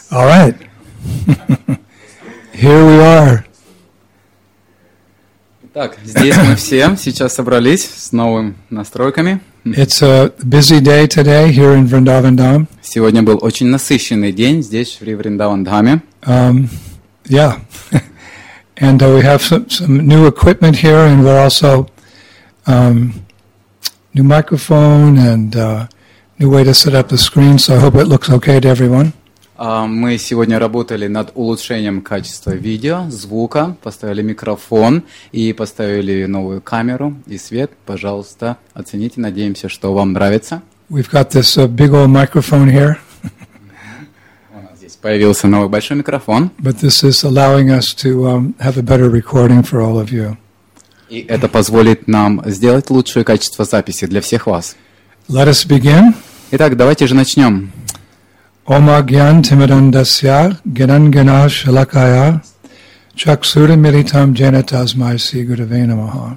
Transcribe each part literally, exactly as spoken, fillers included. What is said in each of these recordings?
All right. Here we are. Так, здесь мы все сейчас собрались с новыми настройками. It's a busy day today here in Vrindavan Dham. Сегодня был очень насыщенный день здесь, в Вриндаван-Дхаме. Um, yeah. And uh, we have some, some new equipment here, and we're also um, new microphone and uh, new way to set up the screen, so I hope it looks okay to everyone. Мы сегодня работали над улучшением качества видео, звука, поставили микрофон и поставили новую камеру и свет. Пожалуйста, оцените, надеемся, что вам нравится. We've got this uh, big old microphone here. У нас здесь появился новый большой микрофон. But this is allowing us to um, have a better recording for all of you. И это позволит нам сделать лучшее качество записи для всех вас. Let us begin. Итак, давайте же начнем. Oma Gyan Timidandasya Ganangana Shalakaya Chaksura Militam Janatasmai Sri Gurave Namaha.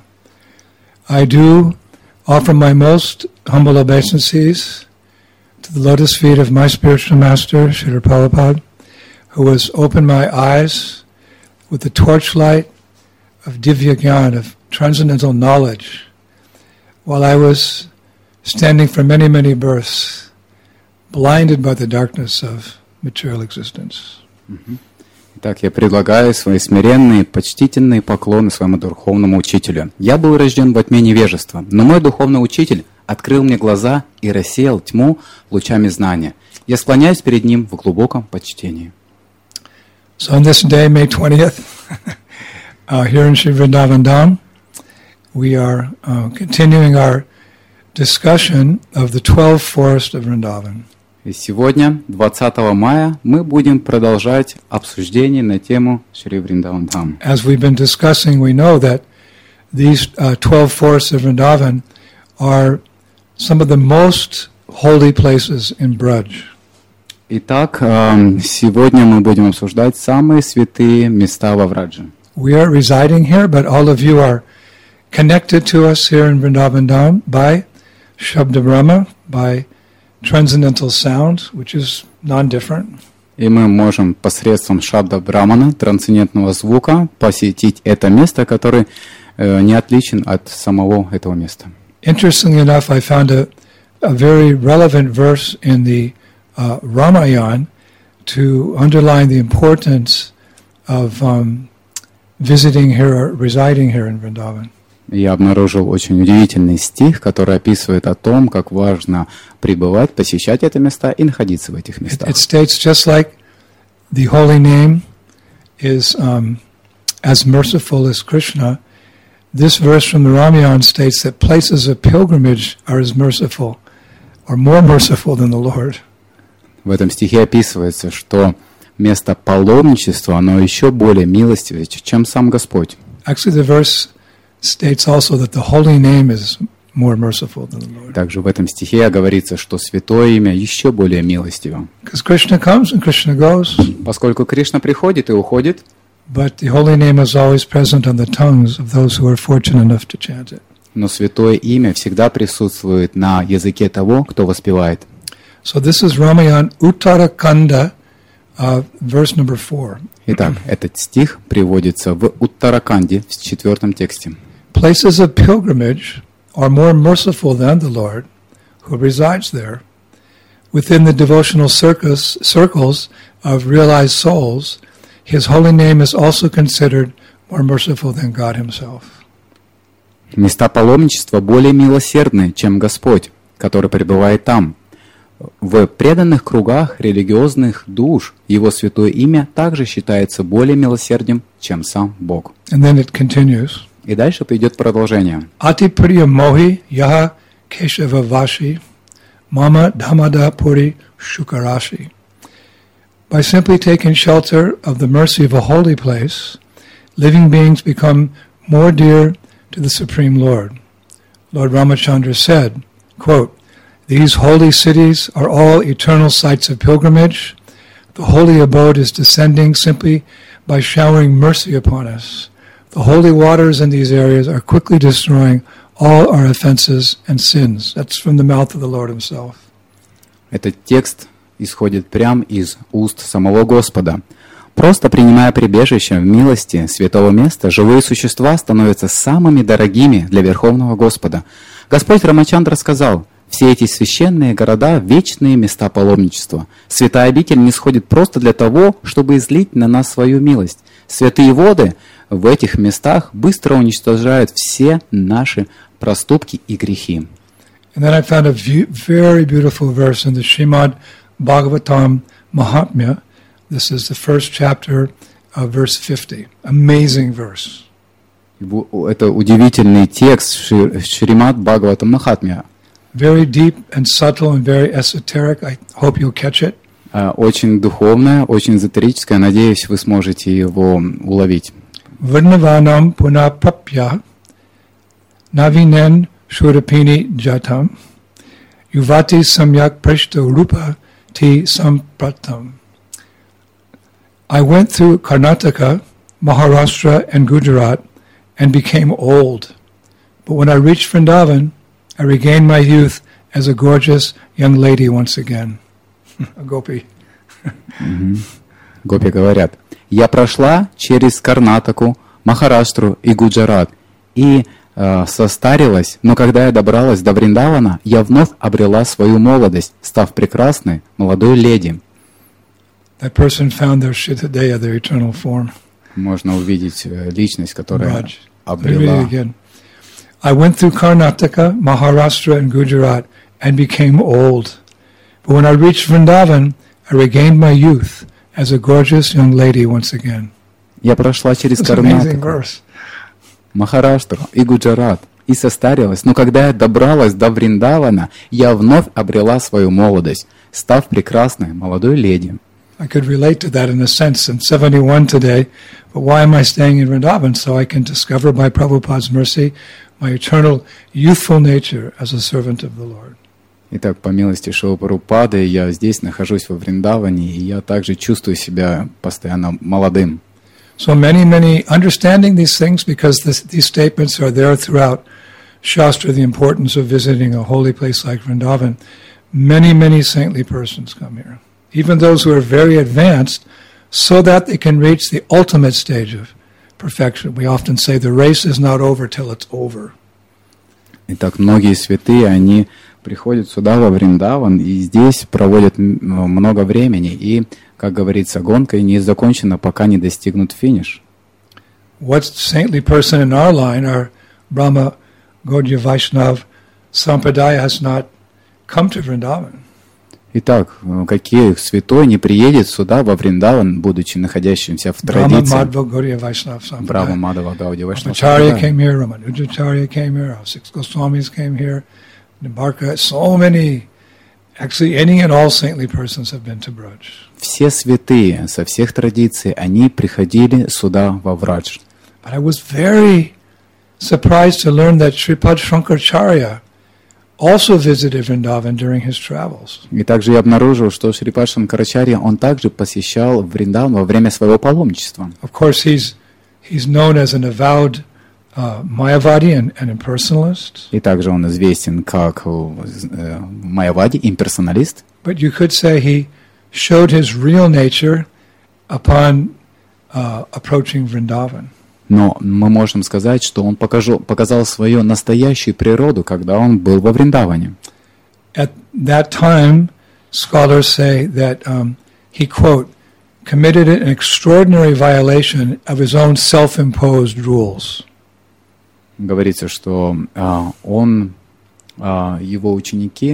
I do offer my most humble obeisances to the lotus feet of my spiritual master, Srila Prabhupada, who has opened my eyes with the torchlight of Divya Gyan, of transcendental knowledge, while I was standing for many, many births, blinded by the darkness of material existence. Итак, я предлагаю свои смиренные, почтительные поклоны своему духовному учителю. Я был рожден во тьме невежества, но мой духовный учитель открыл мне глаза и рассеял тьму лучами знания. Я склоняюсь перед ним в глубоком почтении. So on this day, May twentieth, uh, here in Sri Vrindavan Dham, we are uh, continuing our discussion of the twelve forests of Vrindavan. И сегодня, двадцатого мая, мы будем продолжать обсуждение на тему Шри Вриндаван Dham. As we've been discussing, we know that these uh, twelve forests of Vrindavan are some of the most holy places in Braj. Итак, сегодня мы будем обсуждать самые святые места во Врадже. We are residing here, but all of you are connected to us here in Vrindavan Dham by Shabda Brahma, by transcendental sound, which is non-different. И мы можем посредством Шабда Брамана, трансцендентного звука, посетить это место, которое э, не отличен от самого этого места. Interestingly enough, I found a, a very relevant verse in the uh, Ramayana to underline the importance of um, visiting here or residing here in Vrindavan. Я обнаружил очень удивительный стих, который описывает о том, как важно пребывать, посещать это места и находиться в этих местах. It, it states just like the holy name is um, as merciful as Krishna. This verse from the Ramayana states that places of pilgrimage are as merciful, or more merciful than the Lord. В этом стихе описывается, что место паломничества, оно еще более милостивее, чем сам Господь. Actually, the verse states also that the holy name is more merciful than the Lord. Также в этом стихе говорится, что святое имя еще более милостиво. Because Krishna comes and Krishna goes. Поскольку Кришна приходит и уходит, but the holy name is always present on the tongues of those who are fortunate enough to chant it. Но святое имя всегда присутствует на языке того, кто воспевает. So this is Ramayana Uttarakanda, uh, verse number four. Итак, этот стих приводится в Уттараканде в четвертом тексте. Places of pilgrimage are more merciful than the Lord, who resides there. Within the devotional circus, circles of realized souls, His holy name is also considered more merciful than God Himself. Места паломничества более милосердны, чем Господь, который пребывает там. В преданных кругах религиозных душ Его святое имя также считается более милосердным, чем сам Бог. And then it continues. И дальше идет продолжение. Ати приya mohi yaha keshava vashi mama dhamada puri shukarashi. By simply taking shelter of the mercy of a holy place, living beings become more dear to the Supreme Lord. Lord Ramachandra said, quote, "These holy cities are all eternal sites of pilgrimage. The holy abode is descending simply by showering mercy upon us. The holy waters in these areas are quickly destroying all our offenses and sins." That's from the mouth of the Lord Himself. Этот текст исходит прямо из уст самого Господа. Просто принимая прибежище в милости святого места, живые существа становятся самыми дорогими для Верховного Господа. Господь Рамачандра сказал: все эти священные города – вечные места паломничества. Святая обитель не сходит просто для того, чтобы излить на нас свою милость. Святые воды в этих местах быстро уничтожают все наши проступки и грехи. And then I found a view, very beautiful verse in the Srimad Bhagavatam Mahatmya. This is the first chapter of verse fifty. Amazing verse. Это удивительный текст Шримад Бхагаватам Махатмья. Very deep and subtle and very esoteric. I hope you'll catch it. Очень духовное, очень эзотерическое. Надеюсь, вы сможете его уловить. Varnavanam punapapya navinen shurapini jatam yuvati samyak prashto rupa ti sampratam. I went through Karnataka, Maharashtra, and Gujarat and became old. But when I reached Vrindavan, I regained my youth as a gorgeous young lady once again. A gopi. Гопи говорят: я прошла через Карнатаку, Махараштру и Гуджарат и э, состарилась, но когда я добралась до Вриндавана, я вновь обрела свою молодость, став прекрасной молодой леди. That person found their Shitadeya, their eternal form. Можно увидеть личность, которая Raj. обрела. I went through Karnataka, Maharashtra, and Gujarat and became old. But when I reached Vrindavan, I regained my youth as a gorgeous young lady once again. Я прошла через Карнатаку, Махараштру и Гуджарат и состарилась, но когда я добралась до Вриндавана, я вновь обрела свою молодость, став прекрасной молодой леди. I could relate to that in a sense. I'm seventy-one today, but why am I staying in Vrindavan? So I can discover by Prabhupada's mercy my eternal youthful nature as a servant of the Lord. Итак, по милости Шрилы Прабхупады, я здесь нахожусь во Вриндаване, и я также чувствую себя постоянно молодым. So many, many understanding these things, because this, these statements are there throughout Shastra, the importance of visiting a holy place like Vrindavan. Many, many saintly persons come here. Even those who are very advanced, so that they can reach the ultimate stage of perfection. We often say the race is not over till it's over. Итак, многие святые, они приходят сюда, во Вриндаван, и здесь проводят много времени. И, как говорится, гонка не закончена, пока не достигнут финиш. What saintly person in our line, our Brahma Gaudiya Vaishnav Sampradaya, has not come to Vrindavan? Итак, какие святой не приедет сюда, во Вриндаван, будучи находящимся в традиции? Брахма Мадхава Гаудия Вайшнава Acharya came here, Ramanujacharya came here, our six Goswamis came here, Nimbarka, so many, actually any and all saintly persons have been to Braj. Все святые со всех традиций, они приходили сюда, во Врадж. But I was very surprised to learn that Sripad Shankaracharya also visited Vrindavan during his travels. И также я обнаружил, что Шрипад Шанкарачарья, он также посещал Вриндаван во время своего паломничества. Of course, he's he's known as an avowed uh, Mayavadi and, and impersonalist. И также он известен как э, Майявади, имперсоналист. But you could say he showed his real nature upon uh, approaching Vrindavan. Но мы можем сказать, что он покажу, показал свою настоящую природу, когда он был во Вриндаване. At that time, scholars say that um, he, quote, committed an extraordinary violation of his own self-imposed rules. Говорится, что а, он, а, его ученики,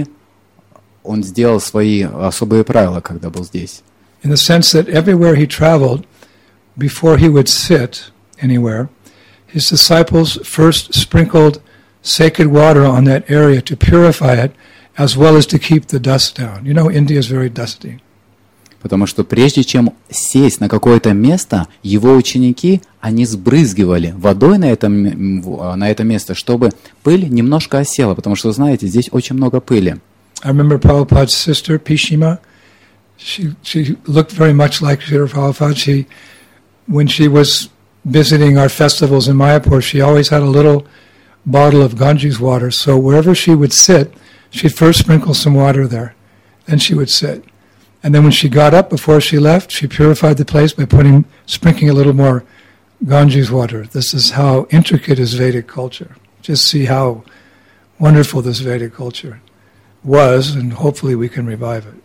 он сделал свои особые правила, когда был здесь. In the sense that everywhere he traveled, before he would sit anywhere, his disciples first sprinkled sacred water on that area to purify it, as well as to keep the dust down. You know, India is very dusty. Потому что прежде чем сесть на какое-то место, его ученики, они сбрызгивали водой на это, на это место, чтобы пыль немножко осела, потому что, знаете, здесь очень много пыли. I remember Prabhupada's sister, Pishima. She, she looked very much like Srila Prabhupada. She, when she was visiting our festivals in Mayapur, she always had a little bottle of Ganges water. So wherever she would sit, she'd first sprinkle some water there. Then she would sit. And then when she got up before she left, she purified the place by putting, sprinkling a little more Ganges water. This is how intricate is Vedic culture. Just see how wonderful this Vedic culture was, and hopefully we can revive it.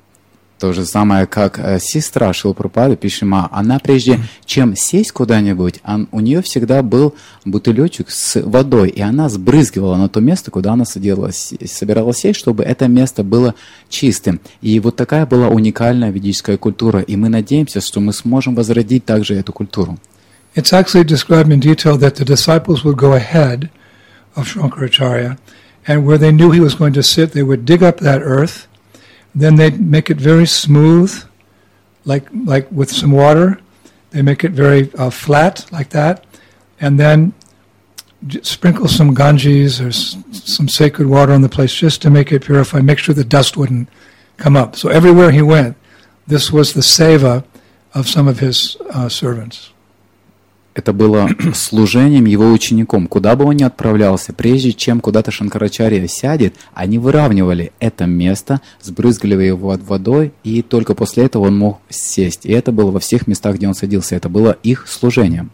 То же самое, как э, сестра Шилпрапады Пишима, она прежде чем сесть куда-нибудь, он, у нее всегда был бутылечек с водой, и она сбрызгивала на то место, куда она садилась, собиралась сесть, чтобы это место было чистым. И вот такая была уникальная ведическая культура, и мы надеемся, что мы сможем возродить также эту культуру. It's actually described in detail that the disciples would go ahead of Shankaracharya, and where they knew he was going to sit, they would dig up that earth. Then they'd make it very smooth, like like with some water. They make it very uh, flat, like that. And then j- sprinkle some Ganges or s- some sacred water on the place just to make it purify, make sure the dust wouldn't come up. So everywhere he went, this was the seva of some of his uh, servants. Это было служением его учеником. Куда бы он ни отправлялся, прежде чем куда-то Шанкарачарья сядет, они выравнивали это место, сбрызгивали его водой, и только после этого он мог сесть. И это было во всех местах, где он садился. Это было их служением.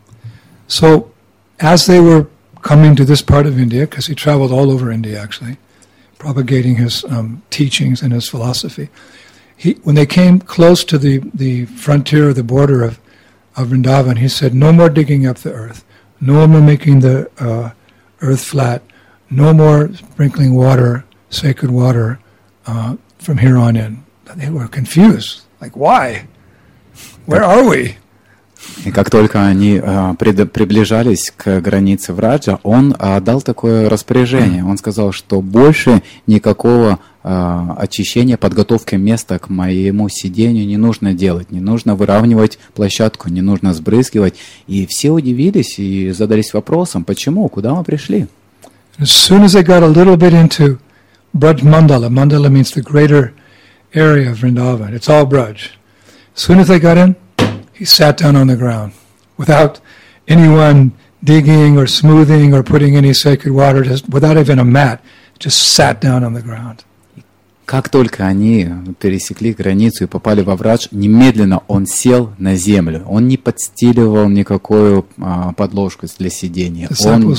So, as they were coming to this part of India, because he traveled all over India actually, propagating his um, teachings and his philosophy, he, when they came close to the, the frontier or the border of of Vrindavan, he said, no more digging up the earth, no more making the uh, earth flat, no more sprinkling water, sacred water, uh, from here on in. They were confused. Like, why? Where are we? И как только они э, пред, приближались к границе Враджа, он э, дал такое распоряжение. Он сказал, что больше никакого э, очищения, подготовки места к моему сидению не нужно делать, не нужно выравнивать площадку, не нужно сбрызгивать. И все удивились и задались вопросом, почему, куда мы пришли. As soon as they got a little bit into Braj Mandala, Mandala means the greater area of Vrindavan, it's all Braj. As soon as they got in, he sat down on the ground without anyone digging or smoothing or putting any sacred water, just without even a mat, just sat down on the ground. Как только они пересекли границу и попали во Врадж, немедленно он сел на землю. Он не подстиливал никакую а, подложку для сидения. Он...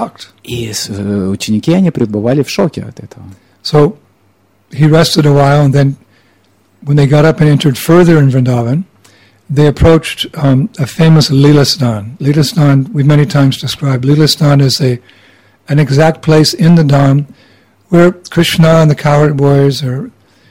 И uh, ученики, они пребывали в шоке от этого. So he rested a while, and then when they got up and entered further in Vrindavan, they approached um, a famous Leelastan. Leelastan, we've many times described. Leelastan is a an exact place in the Dham where Krishna and the cowherd boys, or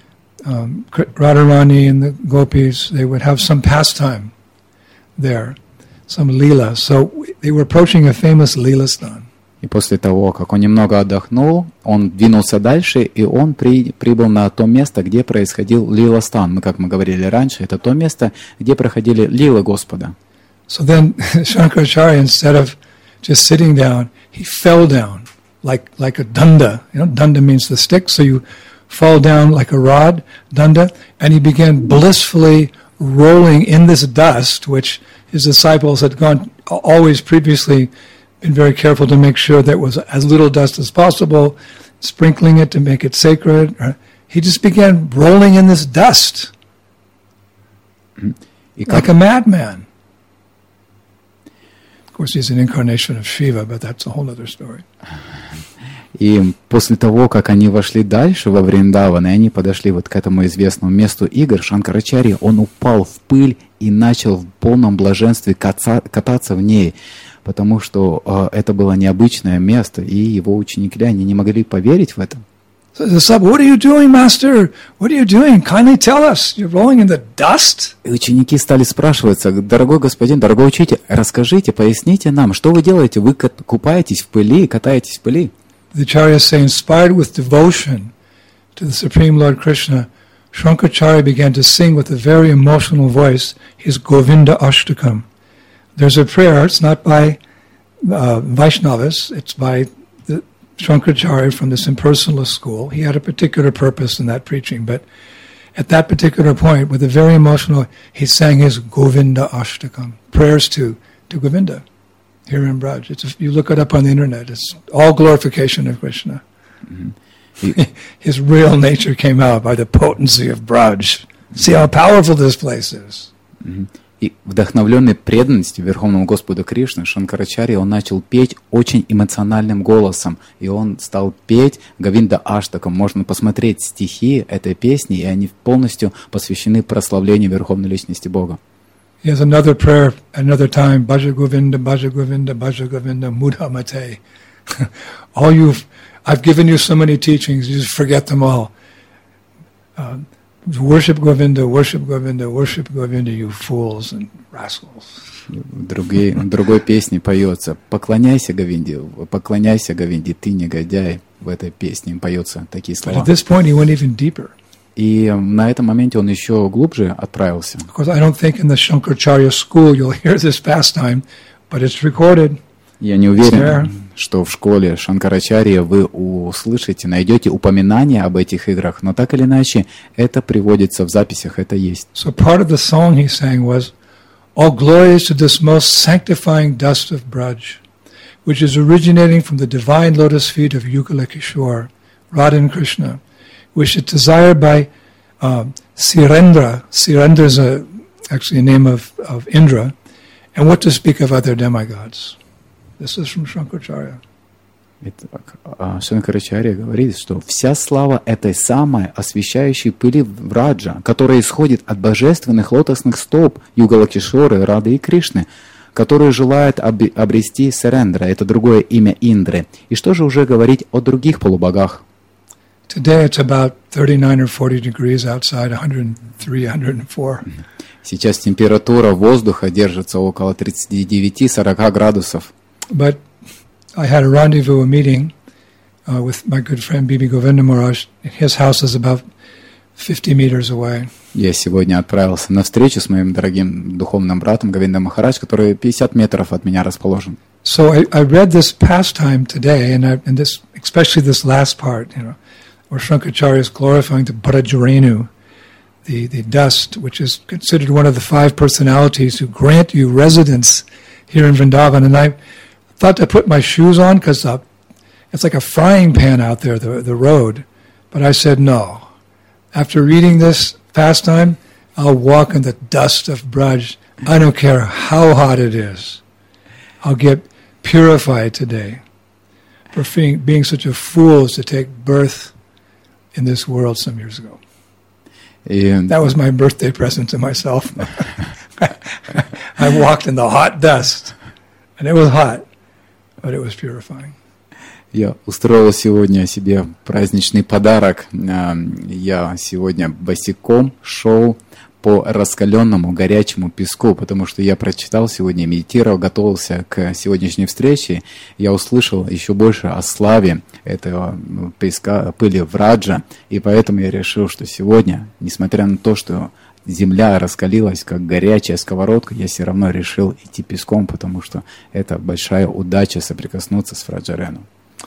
um, Radharani and the gopis, they would have some pastime there, some Leela. So they were approaching a famous Leelastan. И после того, как он немного отдохнул, он двинулся дальше, и он при, прибыл на то место, где происходил Лиластан. Мы, как мы говорили раньше, это то место, где проходили лилы Господа. So then Shankaracharya, instead of just sitting down, he fell down like like a danda. You know, danda means the stick, so you fall down like a rod, danda, and he began blissfully rolling in this dust, which his disciples had gone always previously been very careful to make sure there was as little dust as possible, sprinkling it to make it sacred. He just began rolling in this dust like a madman. Of course, he's an incarnation of Shiva, but that's a whole other story. И после того, как они вошли дальше во Вриндаван, и они подошли вот к этому известному месту игр, Шанкарачарья, он упал в пыль и начал в полном блаженстве кататься, кататься в ней, потому что э, это было необычное место, и его ученики, они не могли поверить в это. So the sub, what are you doing, master? What are you doing? Kindly tell us. You're rolling in the dust? И ученики стали спрашиваться, дорогой господин, дорогой учитель, расскажите, поясните нам, что вы делаете? Вы купаетесь в пыли, катаетесь в пыли? The Acharyas say, inspired with devotion to the Supreme Lord Krishna, Shankaracharya began to sing with a very emotional voice his Govinda Ashtakam. There's a prayer, it's not by uh, Vaishnavas, it's by the Shankaracharya from this impersonalist school. He had a particular purpose in that preaching, but at that particular point, with a very emotional, he sang his Govinda Ashtakam, prayers to, to Govinda. Here in Braj. It's, you look it up on the internet, it's all glorification of Krishna. Mm-hmm. His real nature came out by the potency of Braj. See how powerful this place is. И вдохновленный преданностью Верховному Господу Кришны, Шанкарачарья, он начал петь очень эмоциональным голосом. И он стал петь Говинда Аштакам. Можно посмотреть стихи этой песни, и они полностью посвящены прославлению Верховной Личности Бога. He has another prayer, another time, Bhaja Govinda, Bhaja Govinda, Bhaja Govinda, Mudha Mate. All you've, I've given you so many teachings, you just forget them all. Uh, worship Govinda, worship Govinda, worship Govinda, you fools and rascals. В другой, в другой песне поется «Поклоняйся Говинде, поклоняйся Говинде, ты негодяй». В этой песне поется такие слова. But at this point he went even deeper. И на этом моменте он еще глубже отправился. Of course, I don't think in the Shankaracharya school you'll hear this pastime, but it's recorded. Я не уверен, что в школе Шанкарачарьи вы услышите, найдете упоминания об этих играх, но так или иначе это приводится в записях, это есть. So part of the song he sang was, "All glories to this most sanctifying dust of Braj, which is originating from the divine lotus feet of Yugala Kishore, Radha and Krishna, which is desired by uh, Sirendra. Sirendra is a, actually a name of, of Indra, and what to speak of other demigods." This is from Shankaracharya. Шанкарачарья говорит, что вся слава этой самой освещающей пыли Враджа, которая исходит от божественных лотосных стоп Югалакишоры, Рады и Кришны, которые желают об- обрести Сарендра, это другое имя Индры. И что же уже говорить о других полубогах? Today it's about thirty-nine or forty degrees outside, one hundred three, one hundred four. Сейчас температура воздуха держится около тридцать девять - сорок градусов. But I had a rendezvous, a meeting uh, with my good friend Bibi Govinda Maharaj. His house is about fifty meters away. Я сегодня отправился на встречу с моим дорогим духовным братом Говинда Махарадж, который пятьдесят метров от меня расположен. So I, I read this pastime today, and, I, and this, especially this last part, you know, where Shankaracharya is glorifying the Brajarenu, the, the dust, which is considered one of the five personalities who grant you residence here in Vrindavan. And I thought to put my shoes on because uh, it's like a frying pan out there, the, the road. But I said no. After reading this pastime, I'll walk in the dust of Braj. I don't care how hot it is. I'll get purified today for being, being such a fool as to take birth in this world some years ago. И... That was my birthday present to myself. I walked in the hot dust, and it was hot, but it was purifying. Я устроил сегодня себе праздничный подарок. Я сегодня босиком шел по раскаленному горячему песку, потому что я прочитал сегодня, медитировал, готовился к сегодняшней встрече. Я услышал еще больше о славе этого песка, пыли Враджа, и поэтому я решил, что сегодня, несмотря на то, что земля раскалилась, как горячая сковородка, я все равно решил идти песком, потому что это большая удача соприкоснуться с Враджарену.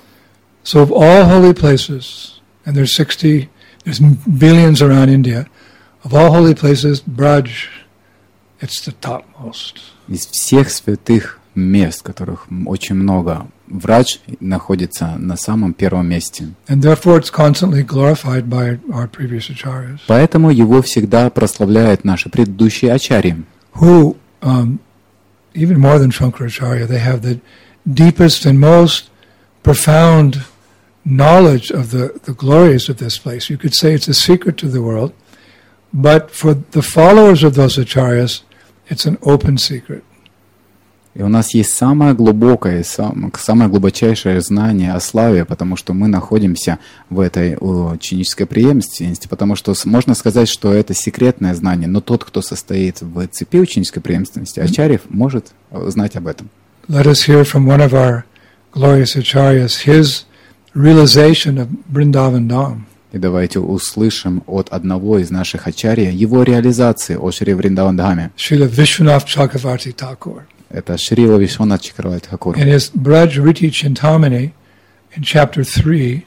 So of all holy places, and there's sixty, there's billions around India, of all holy places, Braj, it's the topmost. Из всех святых мест, которых очень много, Врадж находится на самом первом месте. And therefore it's constantly glorified by our previous acharyas. Поэтому его всегда прославляют наши предыдущие ачарьи. Who, um, even more than Shankaracharya, they have the deepest and most profound knowledge of the, the glories of this place. You could say it's a secret to the world, but for the followers of those acharyas, it's an open secret. И у нас есть самое глубокое, самое глубочайшее знание о славе, потому что мы находимся в этой ученической преемственности, потому что можно сказать, что это секретное знание, но тот, кто состоит в цепи ученической преемственности, ачарьев, может знать об этом. Let us hear from one of our glorious acharyas his realization of Vrindavan Dham. И давайте услышим от одного из наших ачарья его реализации о Шри Вриндаван Dhame. Srila Vishwanath Chakravarti Thakur. Это Шрила Вишванат Чакраварти Тхакур. In his Braj Riti Chintamani, in chapter three,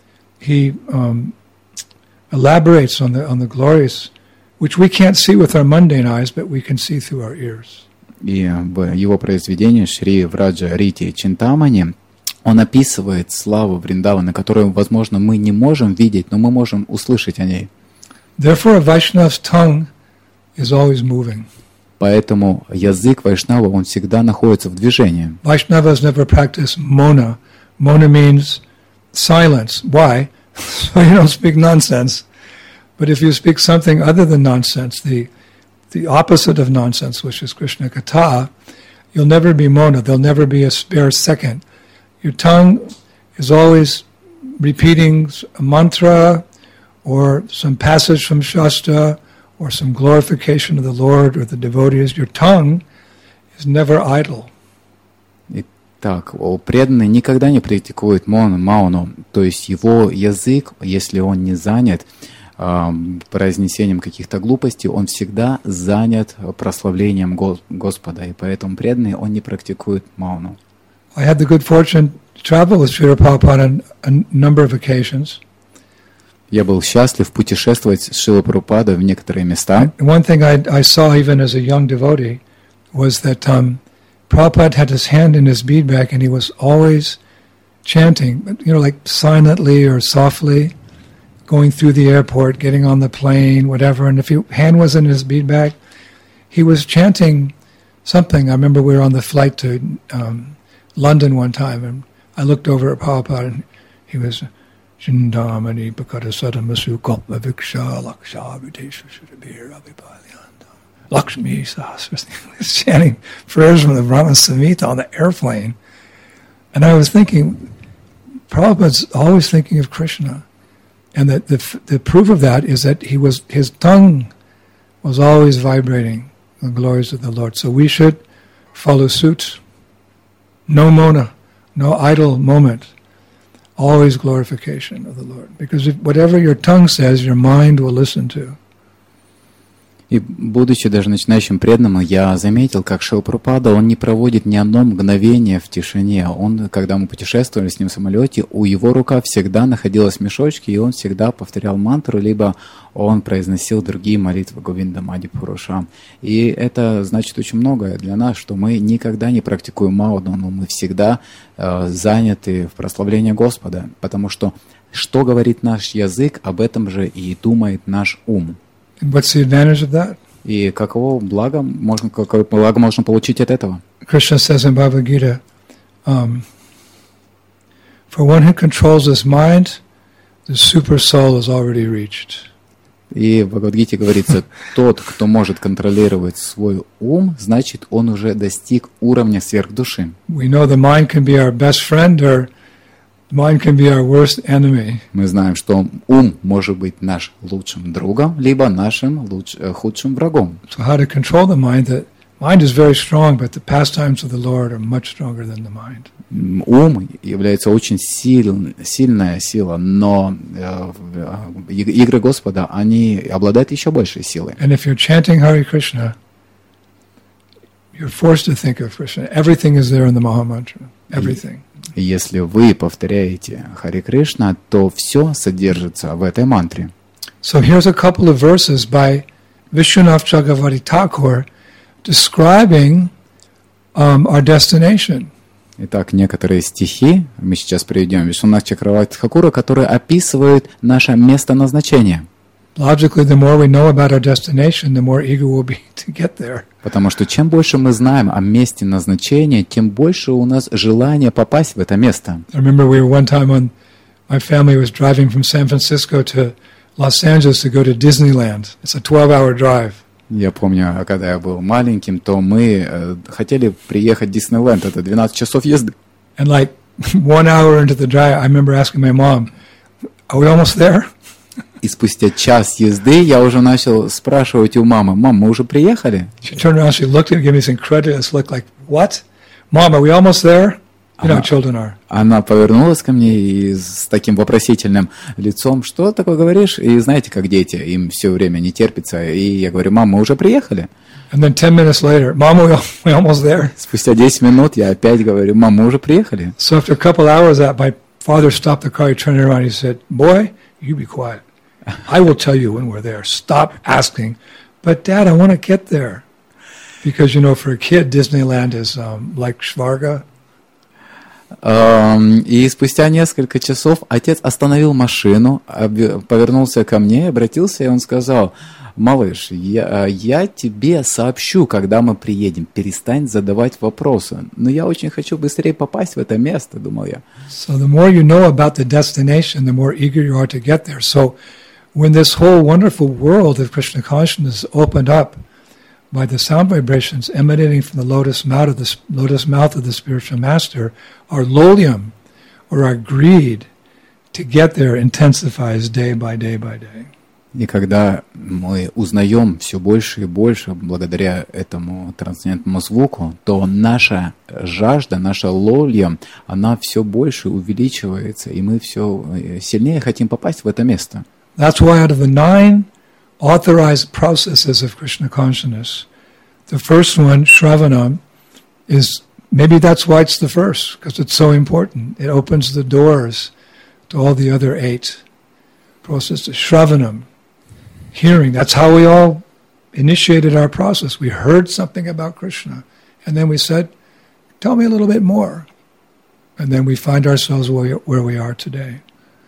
he um, elaborates on the on the glories, which we can't see with our mundane eyes, but we can see through our ears. И в его произведении Шри Враджа Рити Чинтамани он описывает славу Вриндавана, которую, возможно, мы не можем видеть, но мы можем услышать о ней. Therefore, a Vaishnava's tongue is always moving. Поэтому язык вайшнава, он всегда находится в движении. Vaishnavas never practice mona. Mona means silence. Why? So you don't speak nonsense. But if you speak something other than nonsense, the the opposite of nonsense, which is Krishna Katha, you'll never be mona. There'll never be a spare second. Your tongue is always repeating a mantra or some passage from Shastra or some glorification of the Lord or the devotees. Your tongue is never idle. Так, преданный никогда не практикует моно, мауну, то есть его язык, если он не занят э, произнесением каких-то глупостей, он всегда занят прославлением Господа, и поэтому преданный, он не практикует мауну. I had the good fortune to travel with Srila Prabhupada on a number of occasions. Я был счастлив путешествовать с Шрилой Прабхупадой в некоторые места. One thing I, I saw even as a young devotee was that um, Prabhupada had his hand in his bead bag and he was always chanting, you know, like silently or softly, going through the airport, getting on the plane, whatever. And if his hand was in his bead bag, he was chanting something. I remember we were on the flight to um, London one time, and I looked over at Prabhupada, and he was Chindamani Pakata Sadamasu Kopa Viksha Laksha Videsha Shudabir Abhipalyanda Lakshmi Sahasra. He was chanting prayers from the Brahma Samhita on the airplane. And I was thinking, Prabhupada's always thinking of Krishna. And that the the proof of that is that he was his tongue was always vibrating the glories of the Lord. So we should follow suit. No mona, no idle moment. Always glorification of the Lord. Because if whatever your tongue says, your mind will listen to. И будучи даже начинающим преданным, я заметил, как Шрила Прабхупада, он не проводит ни одно мгновение в тишине. Он, когда мы путешествовали с ним в самолете, у его рука всегда находилась в мешочке, и он всегда повторял мантру, либо он произносил другие молитвы Говинда Мади Пурушам. И это значит очень многое для нас, что мы никогда не практикуем мауну, но мы всегда э, заняты в прославлении Господа, потому что что говорит наш язык, об этом же и думает наш ум. And what's the advantage of that? И каково благо можно, какое благо можно получить от этого? Krishna says in Bhagavad Gita, um, for one who controls his mind, the super soul is already reached. И в Бхагавад-гите говорится, тот, кто может контролировать свой ум, значит, он уже достиг уровня сверхдуши. We know the mind can be our best friend or the mind can be our worst enemy. Мы знаем, что ум может быть нашим лучшим другом, либо нашим луч, худшим врагом. So how to control the mind? The mind is very strong, but the pastimes of the Lord are much stronger than the mind. Ум является очень силь, сильная сила, но э, игры Господа, они обладают еще большей силой. And if you're chanting Hare Krishna, you're forced to think of Krishna. Everything is there in the Mahamantra. Everything. И если вы повторяете Харе Кришна, то все содержится в этой мантре. So here's a couple of verses by Vishwanath Chakravarti Thakur describing um, our destination. Итак, некоторые стихи мы сейчас приведем Вишванатха Чакраварти Тхакура, которые описывают наше место назначения. Logically, the more we know about our destination, the more eager we'll be to get there. Потому что чем больше мы знаем о месте назначения, тем больше у нас желания попасть в это место. I remember we were one time on, my family was driving from San Francisco to Los Angeles to go to Disneyland. It's a twelve-hour drive. Я помню, когда я был маленьким, то мы э, хотели приехать в Диснейленд. Это двенадцать часов езды. And like one hour into the drive, I remember asking my mom, "Are we almost there?" И спустя час езды я уже начал спрашивать у мамы: «Мам, мы уже приехали?» She turned around, she looked at me, gave me this incredulous look, like, "What? Mom, are we almost there?" You know, children are. Она повернулась ко мне и с таким вопросительным лицом: «Что такое говоришь?» И знаете, как дети, им все время не терпится. И я говорю: «Мам, мы уже приехали». And then ten minutes later, "Mom, we we almost there?" Спустя десять минут я опять говорю: «Мам, мы уже приехали». So after a couple hours, that my father stopped the car, he turned around, he said, "Boy, you be quiet. I will tell you when we're there. Stop asking." "But Dad, I want to get there." Because, you know, for a kid, Disneyland is um, like Svarga. И спустя несколько часов отец остановил машину, повернулся ко мне, обратился, и он сказал: «Малыш, я, я тебе сообщу, когда мы приедем. Перестань задавать вопросы. Но я очень хочу быстрее попасть в это место», думал я. So the more you know about the destination, the more eager you are to get there. So when this whole wonderful world of Krishna consciousness opened up by the sound vibrations emanating from the lotus mouth of the lotus mouth of the spiritual master, our lolium, or our greed to get there, intensifies day by day by day. И когда мы узнаем все больше и больше благодаря этому трансцендентному звуку, то наша жажда, наша лолья, она все больше увеличивается, и мы все сильнее хотим попасть в это место. That's why out of the nine authorized processes of Krishna consciousness, the first one, Shravana, is, maybe that's why it's the first, because it's so important. It opens the doors to all the other eight processes. Shravanam, hearing, that's how we all initiated our process. We heard something about Krishna, and then we said, tell me a little bit more. And then we find ourselves where, where we are today.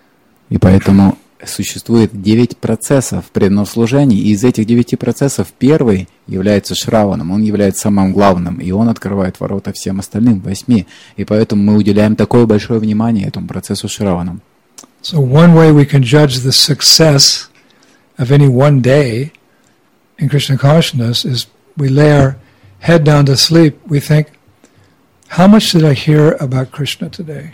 И поэтому существует девять процессов преданного и из этих девяти процессов первый является Шраваном, он является самым главным, и он открывает ворота всем остальным, восьми. И поэтому мы уделяем такое большое внимание этому процессу Шраваном. So one way we can judge the success of any one day in Krishna consciousness is we lay our head down to sleep, we think, how much did I hear about Krishna today?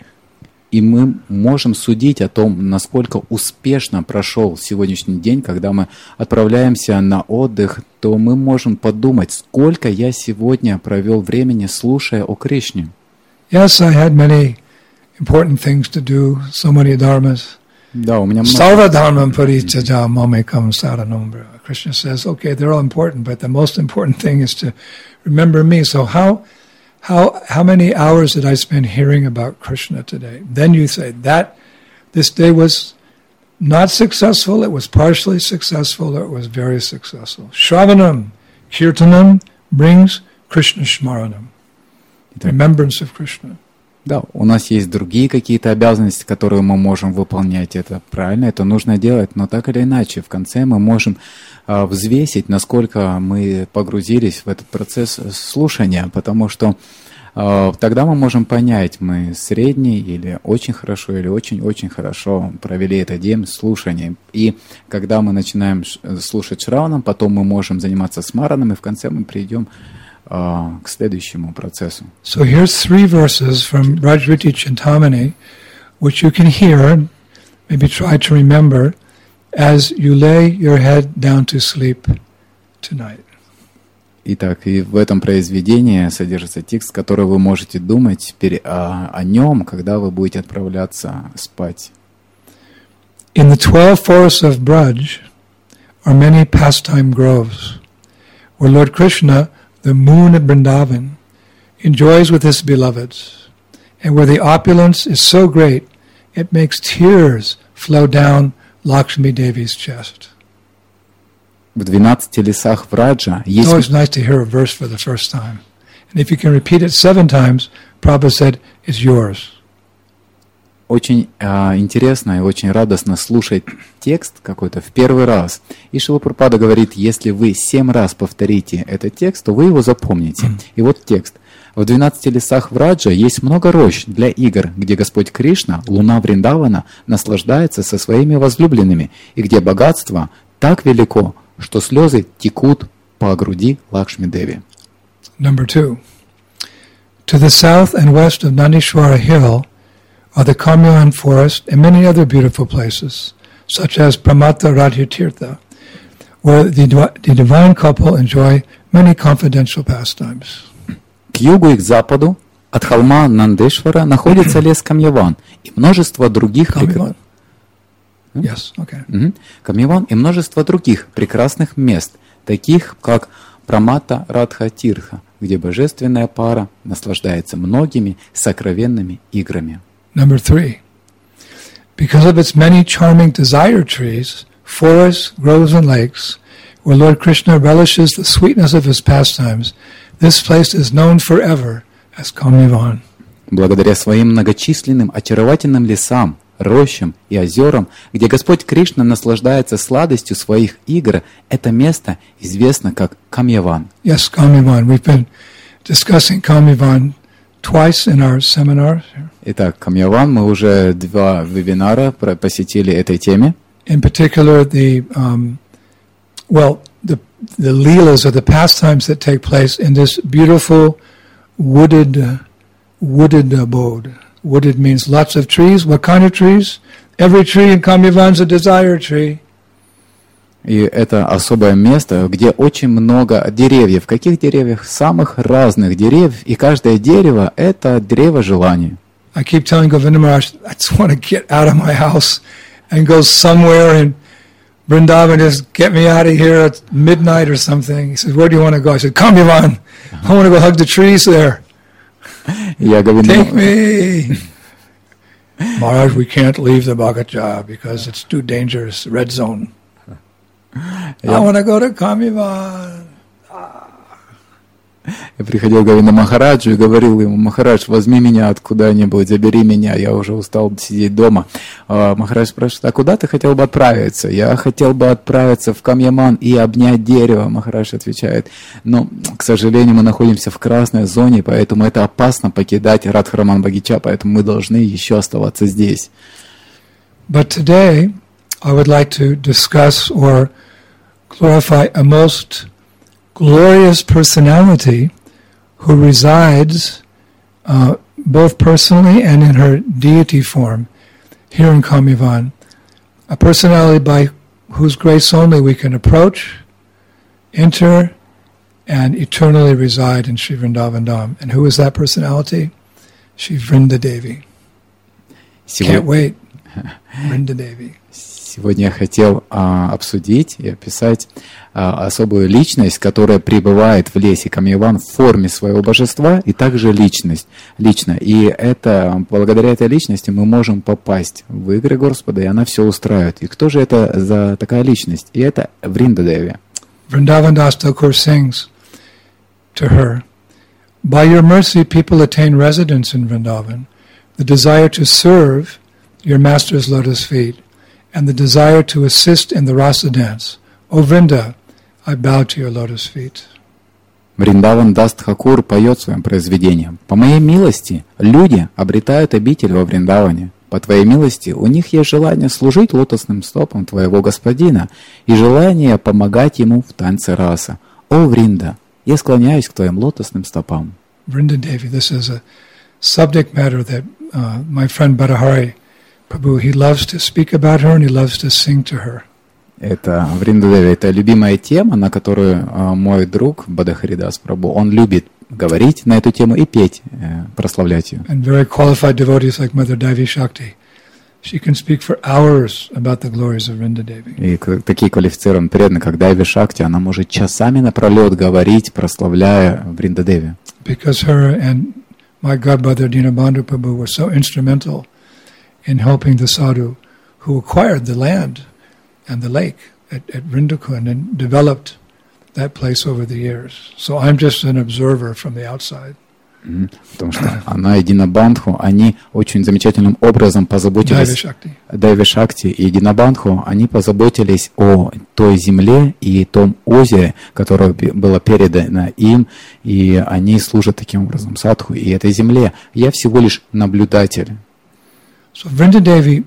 И мы можем судить о том, насколько успешно прошел сегодняшний день, когда мы отправляемся на отдых, то мы можем подумать, сколько я сегодня провел времени, слушая о Кришне. Yes, I had many important things to do, so many dharmas. Да, у меня много. Sarva dharmam parityajya mamekam saranambra. Krishna says, okay, they're all important, but the most important thing is to remember me. So how How how many hours did I spend hearing about Krishna today? Then you say that this day was not successful, it was partially successful, or it was very successful. Shravanam, Kirtanam brings Krishna Shmaranam, remembrance of Krishna. Да, у нас есть другие какие-то обязанности, которые мы можем выполнять. Это правильно, это нужно делать, но так или иначе, в конце мы можем а, взвесить, насколько мы погрузились в этот процесс слушания, потому что а, тогда мы можем понять, мы средний или очень хорошо, или очень-очень хорошо провели этот день слушания. И когда мы начинаем слушать Шраваном, потом мы можем заниматься смараном, и в конце мы придем к следующему процессу. So here's three verses from Rajriti Chintamani, which you can hear, maybe try to remember, as you lay your head down to sleep tonight. Итак, и в этом произведении содержится текст, который вы можете думать о, о нем, когда вы будете отправляться спать. In the twelve forests of Braj are many pastime groves, where Lord Krishna, the moon of Vrindavan, enjoys with his beloveds, and where the opulence is so great, it makes tears flow down Lakshmi Devi's chest. В двенадцати лесах Враджа есть... It's always nice to hear a verse for the first time. And if you can repeat it seven times, Prabhupada said, it's yours. Очень э, интересно и очень радостно слушать текст какой-то в первый раз. И Шрила Прабхупада говорит, если вы семь раз повторите этот текст, то вы его запомните. Mm. И вот текст. В двенадцати лесах Враджа есть много рощ для игр, где Господь Кришна, луна Вриндавана, наслаждается со своими возлюбленными, и где богатство так велико, что слезы текут по груди Лакшми Деви. Number two. To the south and west of Nandishwara Hill are the Kamyan forest and many other beautiful places, such as Pramata Radhatirtha, where the, the divine couple enjoy many confidential pastimes. К югу и к западу от холма Нандешвара находится лес Камьяван и множество других Камьяван. Yes, okay. mm-hmm. Камьяван и множество других прекрасных мест, таких как Прамата Радхатирха, где божественная пара наслаждается многими сокровенными играми. Number three, because of its many charming desire trees, forests, groves, and lakes, where Lord Krishna relishes the sweetness of his pastimes, this place is known forever as Kamyavan. благодаря своим многочисленным очаровательным лесам, рощам и озерам, где Господь Кришна наслаждается сладостью своих игр, это место известно как Камьяван. Yes, Kamyavan. We've been discussing Kamyavan twice in our seminar. Итак, Камьяван, мы уже два вебинара посетили этой теме. In particular, the um, well, the the leelas or the pastimes that take place in this beautiful wooded uh, wooded abode. Wooded means lots of trees. What kind of trees? Every tree in Kamyavan is a desire tree. И это особое место, где очень много деревьев. Каких деревьев? Самых разных деревьев. И каждое дерево – это древо желания. I keep telling Govinda Maharaj, I just want to get out of my house and go somewhere in Vrindavan, just get me out of here at midnight or something. He says, where do you want to go? I said, Kamyavan. I want to go hug the trees there. Я говорю, Take me. Maharaj, we can't leave the Bhagacha because it's too dangerous, red zone. I want to go to Kamyavan. Я приходил к Говинду Махараджу и говорил ему: Махарадж, возьми меня откуда-нибудь, забери меня, я уже устал сидеть дома. А Махарадж спрашивает: а куда ты хотел бы отправиться? Я хотел бы отправиться в Камьяман и обнять дерево. Махарадж отвечает: но, к сожалению, мы находимся в красной зоне, поэтому это опасно покидать Радхараман Багича, поэтому мы должны еще оставаться здесь. But today I would like to discuss or glorify a most glorious personality who resides uh, both personally and in her deity form here in Kamyavan. A personality by whose grace only we can approach, enter, and eternally reside in Sri Vrindavan Dham. And who is that personality? Shri Vrinda Devi. Can't wait. Vrinda Devi. Сегодня я хотел а, обсудить и описать а, особую личность, которая пребывает в лесе Камьяван в форме своего божества, и также личность, лично. И это, благодаря этой личности мы можем попасть в игры Господа, и она все устраивает. И кто же это за такая личность? И это Вринда Деви. Vrindavan Das Thakur sings to her, by your mercy people attain residence in Vrindavan, the desire to serve your master's lotus feet, and the desire to assist in the rasa dance. O Vrinda, I bow to your lotus feet. Вриндаван Дас Тхакур поет в своем произведении: «По моей милости люди обретают обитель во Вриндаване. По твоей милости у них есть желание служить лотосным стопам твоего господина и желание помогать ему в танце раса. О Вринда, я склоняюсь к твоим лотосным стопам». Vrinda Devi, this is a subject matter that uh, my friend Bhattahari Prabhu, he loves to speak about her and he loves to sing to her. Это Вринда Деви, это любимая тема, на которую э, мой друг Бадахаридас Прабху, он любит говорить на эту тему и петь, э, прославлять ее. And very qualified devotees like Mother Devi Shakti, she can speak for hours about the glories of Vrinda Devi. И к- такие квалифицированные преданные, как Деви Шакти, она может часами напролет говорить, прославляя Вринда Деви. Because her and my godbrother Dinabandhu Prabhu were so instrumental in helping the sadhu who acquired the land and the lake at, at Vrindakund and developed that place over the years. So I'm just an observer from the outside. Mm-hmm. Потому что она и Динабандху, они очень замечательным образом позаботились, Деви Шакти и Динабандху, они позаботились о той земле и том озере, которое было передано им, и они служат таким образом садху и этой земле. Я всего лишь наблюдатель. So Vrinda Devi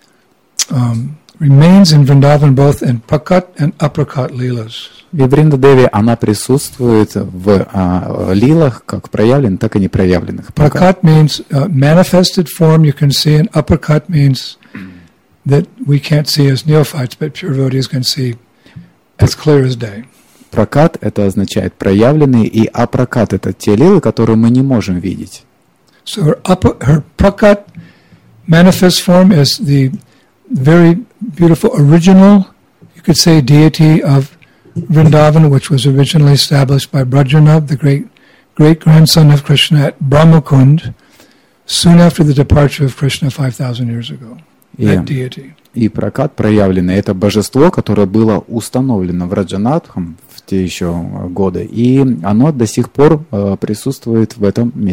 um, remains in Vrindavan both in Prakat and Aprakat Leelas. И Вринда Деви, она присутствует в а, лилах, как проявленных, так и непроявленных. Prakat means uh, manifested form you can see, and Aprakat means that we can't see as neophytes, but pure devotees can see as clear as day. Пракат — это означает проявленные, и апракат — это те лилы, которые мы не можем видеть. So her, upper, her Prakat manifest form is the very beautiful original, you could say, deity of Vrindavan, which was originally established by Brajanav, the great great-grandson of Krishna at Brahmakund, soon after the departure of Krishna five thousand years ago. That deity. И Пракат проявленный — это божество, которое было установлено в Раджанатхам в те еще годы, и оно до сих пор э, присутствует в этом месте.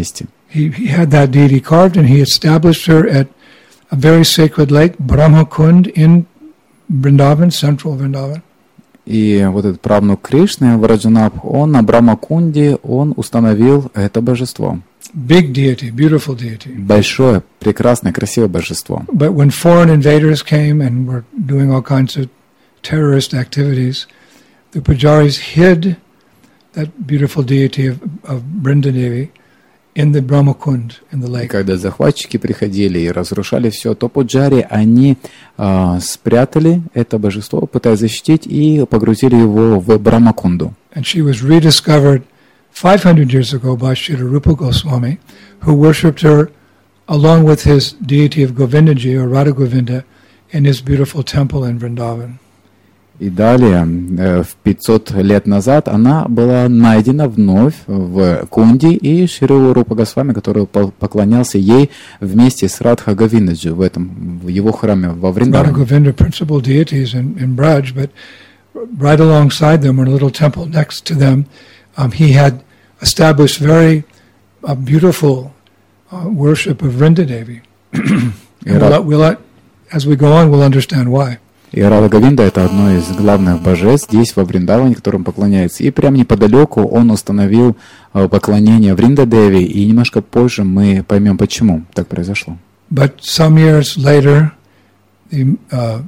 he, he had that deity carved, and he established her at a very sacred lake, Brahmakund, in Vrindavan, central Vrindavan. И вот этот правнук Кришны, Враджанабх, он на Брамакунде, он установил это божество. Big deity, beautiful deity. Большое, прекрасное, красивое божество. But when foreign invaders came and were doing all kinds of terrorist activities, the pujaris hid that beautiful deity of, of Vrindadevi in the Brahmakund, in the И lake. когда захватчики приходили и разрушали все, то пуджари, они а, спрятали это божество, пытаясь защитить, и погрузили его в Брамакунду. And she was rediscovered five hundred years ago by Srila Rupa Goswami, who worshipped her along with his deity of Govindaji, or Radha Govinda, in his beautiful temple in Vrindavan. И далее, э, в пятьсот лет назад, она была найдена вновь в Кунде, и Шрила Рупа Госвами, который по- поклонялся ей вместе с Радха Говиндаджи в этом, в его храме во Radha Вриндаване. Govinda, principal deities in, in Braj, but right alongside them, or in a little temple next to them, um, he had established very uh, beautiful uh, worship of Vrindadevi. And we'll, we'll, as we go on, we'll understand why. И Рада Говинда — это одно из главных божеств здесь, во Вриндаване, которым поклоняется. И прямо неподалеку он установил э, поклонение Вриндадеви, и немножко позже мы поймем, почему так произошло. But some years later, the uh,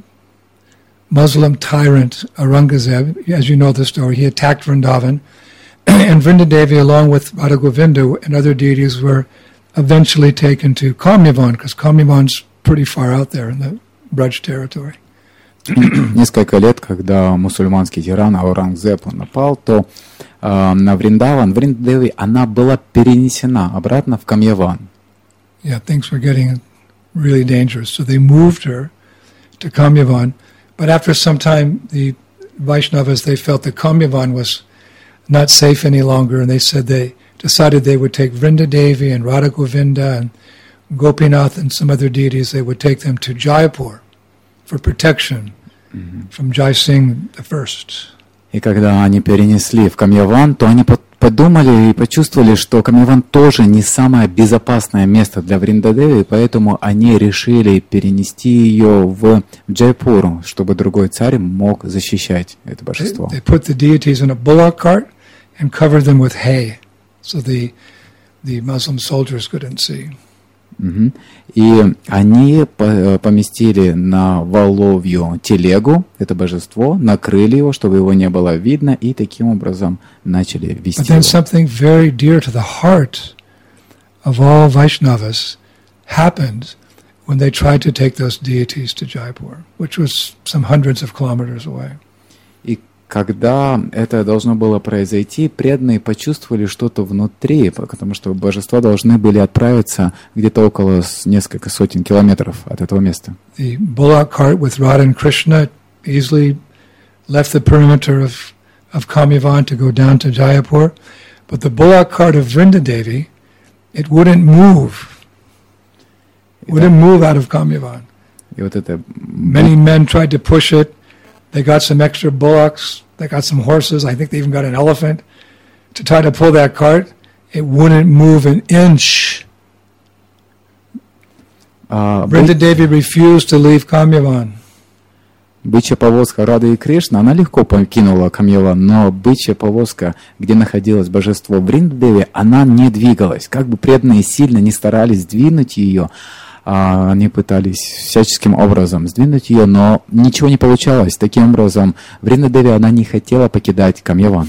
Muslim tyrant Aurangzeb, as you know the story, he attacked Vrindavan, and Vrindadevi, along with Radha Govinda and other deities, were eventually taken to Kamyavan, because Kamyavan's pretty far out there in the Braj territory. Несколько лет, когда мусульманский тиран Аурангзеб напал, то э, на Вриндаван, Вриндадеви, она была перенесена обратно в Камьяван. Yeah, things were getting really dangerous. So they moved her to Kamyavan. But after some time, the Vaishnavas, they felt that Kamyavan was not safe any longer, and they said they decided they would take Vrindadevi and Radha Govinda and Gopinath and some other deities, they would take them to Jaipur for protection mm-hmm. from Jai Singh the First. И когда они перенесли в Камьяван, то они подумали и почувствовали, что Камьяван тоже не самое безопасное место для Вриндадеви, поэтому они решили перенести ее в Джайпур, чтобы другой царь мог защищать это божество. They, they put the deities in a bullock cart and covered them with hay, so the the Muslim soldiers couldn't see. Угу. И они поместили на воловью телегу это божество, накрыли его, чтобы его не было видно, и таким образом начали вести But then something very dear to the heart of all Vaishnavas happened when they tried to take those deities to Jaipur, which was some hundreds of kilometers away. И когда это должно было произойти, преданные почувствовали что-то внутри, потому что божества должны были отправиться где-то около несколько сотен километров от этого места. The bullock cart with Radha and Krishna easily left the perimeter of, of Kamyavan to go down to Jaipur, but the bullock cart of Vrindadevi, it wouldn't move. It wouldn't move out of Kamyavan. И вот это... Many men tried to push it. They got some extra bullocks. They got some horses. I think they even got an elephant to try to pull that cart. It wouldn't move an inch. Uh, Vrindadevi refused to leave Kamyavan. Бычья повозка Рады и Кришны, она легко покинула Камьяван, но бычья повозка, где находилось божество Вриндадеви, она не двигалась. Как бы преданные сильно не старались сдвинуть ее, Uh, они пытались всяческим образом сдвинуть ее, но ничего не получалось. Таким образом, Вриндадеви, она не хотела покидать Камьяван.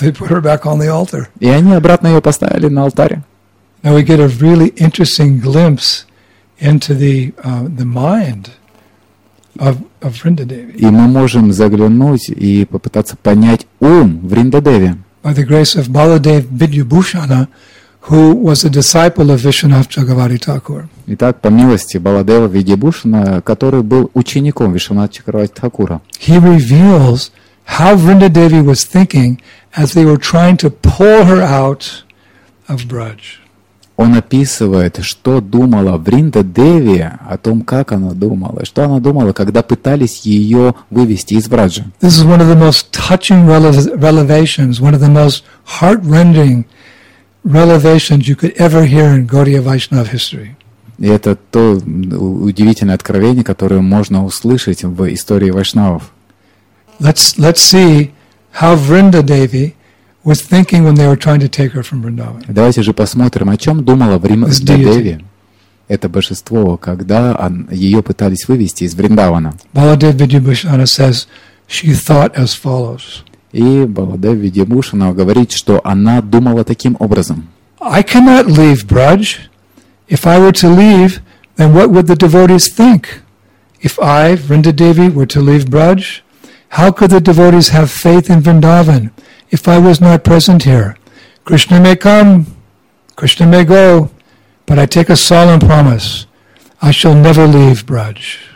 И они обратно ее поставили на алтаре. Now we get a really interesting glimpse into the uh, the mind of of Vrindadevi. И мы можем заглянуть и попытаться понять ум Вриндадеви. By the grace of Baladev Vidyabhushana, who was a disciple of Vishwanath Chakravarti Thakur. Итак, по милости Баладева Видьябхушана, который был учеником Вишваната Чакраварти Thakura. He reveals how Vrindadevi was thinking as they were trying to pull her out of Braj. Он описывает, что думала Вриндадеви, о том, как она думала, что она думала, когда пытались ее вывести из Браджа. This is one of the most touching relevations, one of the most heart-rending revelations you could ever hear in Gaudiya Vaishnava history. И это то удивительное откровение, которое можно услышать в истории вайшнавов. Let's let's see how Vrinda Devi was thinking when they were trying to take her from Vrindavan. Давайте же посмотрим, о чем думала Вринда Деви, это божество, когда он, ее пытались вывести из Вриндавана. Baladev Vidyabhusana says she thought as follows. И Баладев Видьябхушана говорит, что она думала таким образом. I cannot leave Braj. If I were to leave, then what would the devotees think? If I, Vrinda Devi, were to leave Braj, how could the devotees have faith in Vrindavan if I was not present here? Krishna may come, Krishna may go, but I take a solemn promise, I shall never leave Braj.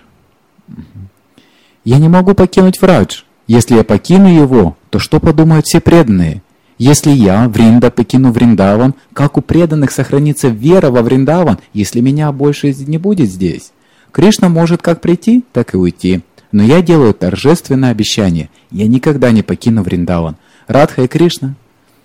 Я не могу покинуть Врадж. Если я покину его, то что подумают все преданные? Если я, Вринда, покину Вриндаван, как у преданных сохранится вера во Вриндаван, если меня больше не будет здесь? Кришна может как прийти, так и уйти. Но я делаю торжественное обещание. Я никогда не покину Вриндаван. Радха и Кришна.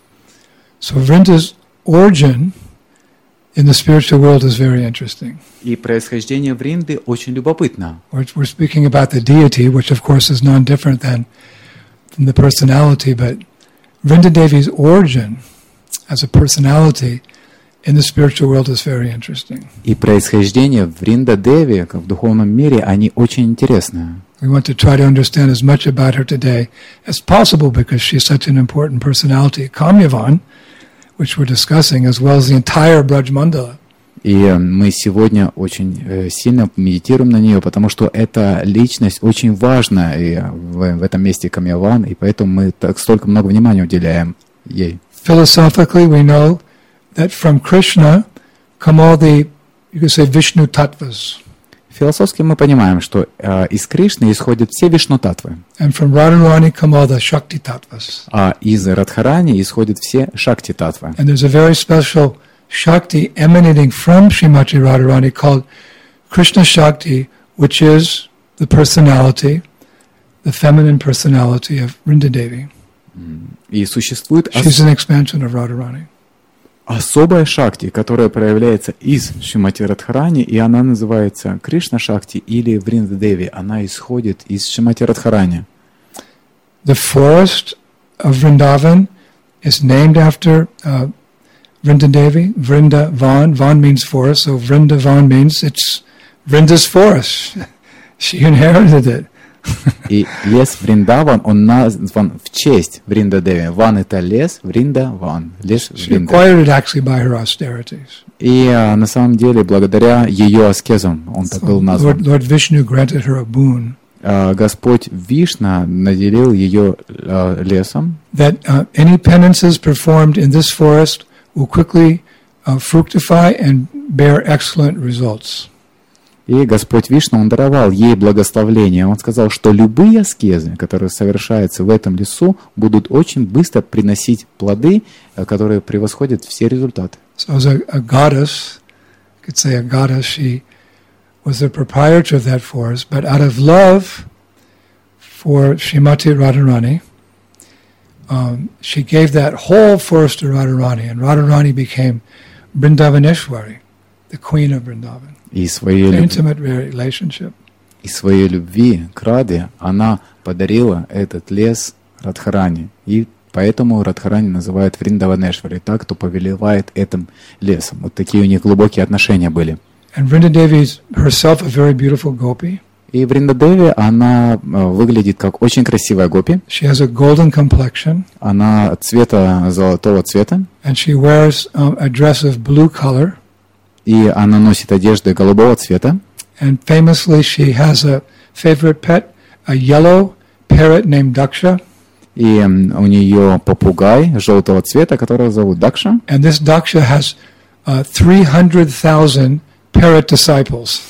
So Vrinda's origin in the spiritual world is very interesting. И происхождение Вринды очень любопытно. We're, we're speaking about the deity, which of course is non-different than from the personality, but Vrinda Devi's origin as a personality in the spiritual world is very interesting. И происхождение Вринда Деви в духовном мире, они очень интересны. We want to try to understand as much about her today as possible because she's such an important personality. Kamyavan, which we're discussing, as well as the entire Braj Mandala. И мы сегодня очень э, сильно медитируем на нее, потому что эта личность очень важна и в, в этом месте Камьяван, и поэтому мы так столько много внимания уделяем ей. Philosophically, we know that from Krishna come all the, you could say, Vishnu tattvas. Философски мы понимаем, что э, из Кришны исходят все Вишну-татвы, And from Radharani come all the Shakti tattvas. а из Радхарани исходят все Шакти-татвы. And there's a very special Shakti emanating from Srimati Radharani called Krishna Shakti, which is the personality, the feminine personality of Vrinda Devi. И существует ос- She's an expansion of Radharani. особая Шакти, которая проявляется из Шримати Радхарани, и она называется Кришна Шакти или Вринда Деви. Она исходит из Шримати Радхарани. The forest of Vrindavan is named after uh, Vrinda Devi. Vrinda Van. Van means forest, so Vrindavan means it's Vrinda's forest. She inherited it. И лес Вриндаван, он назван в честь Вринда Деви. Ван — это лес, Вринда — Ван. Лес She Вринда. acquired it actually by her austerities. И а, на самом деле, благодаря ее аскезам он так был So назван. Lord, Lord Vishnu granted her a boon А, Господь Вишна наделил ее а, лесом, that uh, any penances performed in this forest will quickly uh, fructify and bear excellent results. и Господь Вишна, Он даровал ей благословление. Он сказал, что любые аскезы, которые совершаются в этом лесу, будут очень быстро приносить плоды, а, которые превосходят все результаты. So as a, a goddess, you could say a goddess, she was the proprietor of that forest, but out of love for Srimati Radharani, um, she gave that whole forest to Radharani, and Radharani became Vrindavaneshwari, the queen of Vrindavan. И своей, An люб... intimate relationship. и своей любви к Раде она подарила этот лес Радхарани. И поэтому Радхарани называют Вриндаванешвари, так, кто повелевает этим лесом. Вот такие у них глубокие отношения были. And Vrinda Devi is herself a very beautiful gopi. И Вриндадеви, она э, выглядит как очень красивая гопи. She has a golden complexion, Она цвета золотого цвета. and she wears um, a dress of blue color. И она носит одежды голубого цвета. And famously, she has a favorite pet, a yellow parrot named Daksha. И м, у нее попугай желтого цвета, которого зовут Дакша. And this Daksha has uh, three hundred thousand parrot disciples.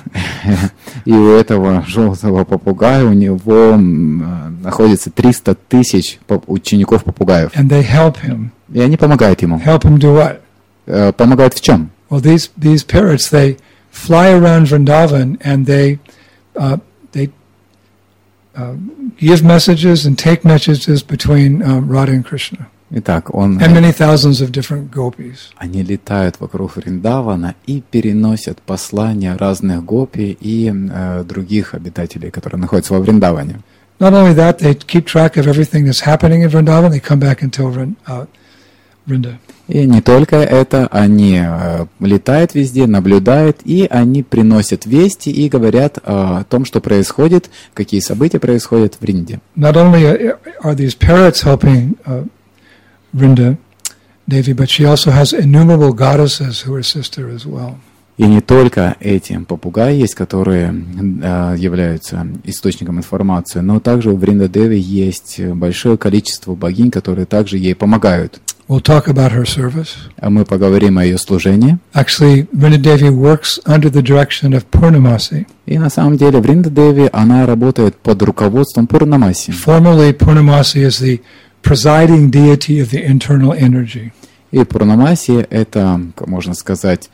И у этого желтого попугая у него м, э, находится триста тысяч поп- учеников попугаев. And they help him. И они помогают ему. Help him do what? Э, Помогают в чем? Well, these, these parrots, they fly around Vrindavan and they, uh, they uh, give messages and take messages between um, Radha and Krishna. Итак, он, and many thousands of different gopis. они летают вокруг Вриндавана и переносят послания разных гопи и э, других обитателей, которые находятся во Вриндаване. Not only that, they keep track of everything that's happening in Vrindavan. They come back and tell Vrin, uh, Vrinda. И не только это, они э, летают везде, наблюдают, и они приносят вести и говорят э, о том, что происходит, какие события происходят в Вринде. Not only are these parrots helping uh, Vrinda Devi, but she also has innumerable goddesses who assist her as well. И не только эти попугаи есть, которые э, являются источником информации, но также у Вринда Деви есть большое количество богинь, которые также ей помогают. We'll talk about her service. А мы поговорим о ее служении. Actually, Vrinda Devi works under the direction of Purnamasi. И на самом деле Вринда Деви, она работает под руководством Пурнамаси. Formally, Purnamasi is the presiding deity of the internal energy. И Пурнамаси — это, как можно сказать,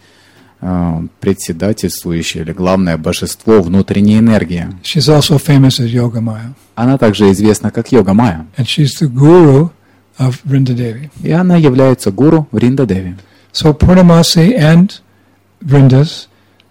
председательствующее или главное божество внутренней энергии. She's also famous as Yogamaya. Она также известна как Йога-майя. And she's the guru of Vrinda Devi. И она является гуру Вринда Деви. So Purnamasi and Vrinda's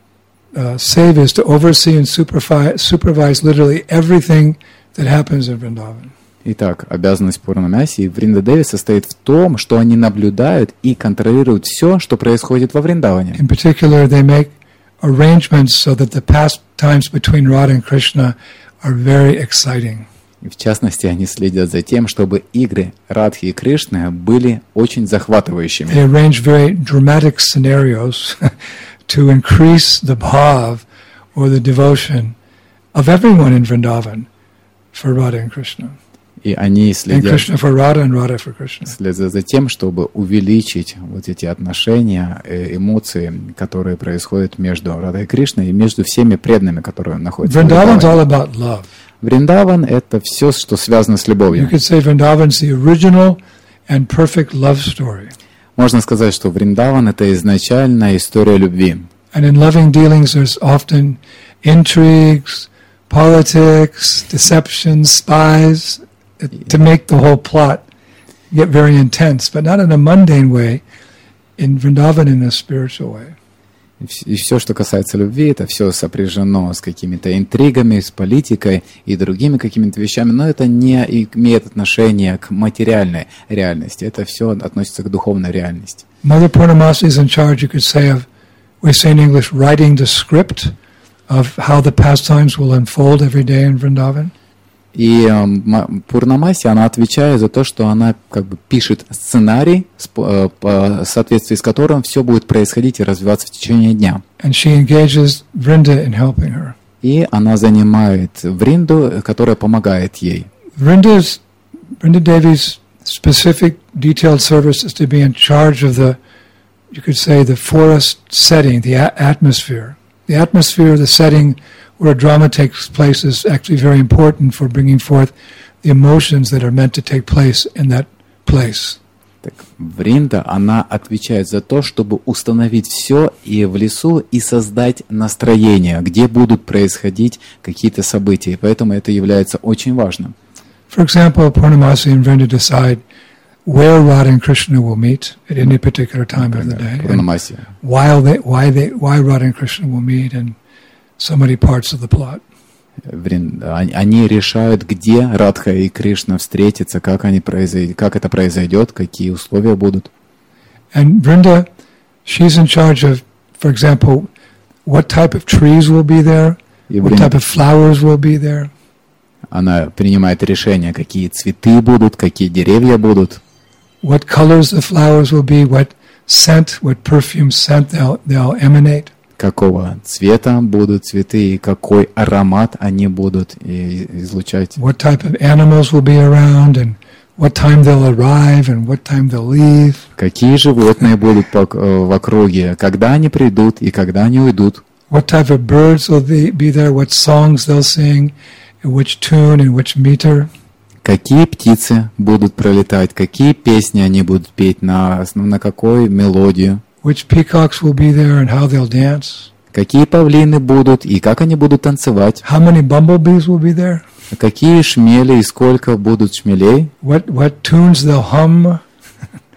uh, save is to oversee and supervise, supervise literally everything that happens in Vrindavan. Итак, обязанность Пурнамаси и Вринда Деви состоит в том, что они наблюдают и контролируют все, что происходит во Вриндаване. In particular, they make arrangements so that the pastimes between Radha and Krishna are very exciting. И в частности, они следят за тем, чтобы игры Радхи и Кришны были очень захватывающими. They arrange very dramatic scenarios to increase the bhav or the devotion of everyone in Vrindavan for Radha and Krishna. И они And следят, Krishna for Radha and Radha for Krishna. следят за тем, чтобы увеличить вот эти отношения, э, эмоции, которые происходят между Радой и Кришной и между всеми преданными, которые находятся в Vrindavan's all Вриндаване. about love. Вриндаван — это все, что связано с You любовью. could say Vrindavan's the original and perfect love story. Можно сказать, что Вриндаван — это изначальная история любви. And in loving dealings, there's often intrigues, politics, deception, spies, to make the whole plot get very intense, but not in a mundane way, in Vrindavan in a spiritual way. И все, что касается любви, это все сопряжено с какими-то интригами, с политикой и другими какими-то вещами, но это не имеет отношения к материальной реальности, это все относится к духовной реальности. Mother Purnamasi is in charge, you could say, of, we say in English, writing the script of how the pastimes will unfold every day in Vrindavan. И э, Пурнамаси, она отвечает за то, что она как бы пишет сценарий, в э, соответствии с которым все будет происходить и развиваться в течение дня. And she engages Vrinda in helping her. И она занимает Вринду, которая помогает ей. Vrinda's, Vrinda Devi's specific detailed service is to be in charge of the, you could say, the forest setting, the a- atmosphere. The atmosphere, the setting where a drama takes place is actually very important for bringing forth the emotions that are meant to take place in that place. Так, Вринда, она отвечает за то, чтобы установить все и в лесу и создать настроение, где будут происходить какие-то события. И поэтому это является очень важным. For example, Purnamasi and Vrinda decide where Radha and Krishna will meet at any particular time of the day. Пурнамаси. While they, why they, why Radha and Krishna will meet in so many parts of the plot. Вринда, они решают, где Радха и Кришна встретятся, как, они произойдет, как это произойдет, какие условия будут. And Vrinda, she's in charge of, for example, what type of trees will be there, И what Вринда, type of flowers will be there, она принимает решение, какие цветы будут, какие деревья будут, what colors the flowers will be, what scent, what perfume scent they'll, they'll emanate. какого цвета будут цветы и какой аромат они будут и- излучать. What type of animals will be around, and what time they'll arrive, and what time they'll leave. Какие животные будут по- э, в округе, когда они придут и когда они уйдут. What type of birds will be, be there, what songs they'll sing, in which tune, in which meter. Какие птицы будут пролетать, какие песни они будут петь, на, на какой мелодию. Which peacocks will be there and how they'll dance. Какие павлины будут и как они будут танцевать. How many bumblebees will be there. Какие шмели и сколько будут шмелей. What, what tunes they'll hum.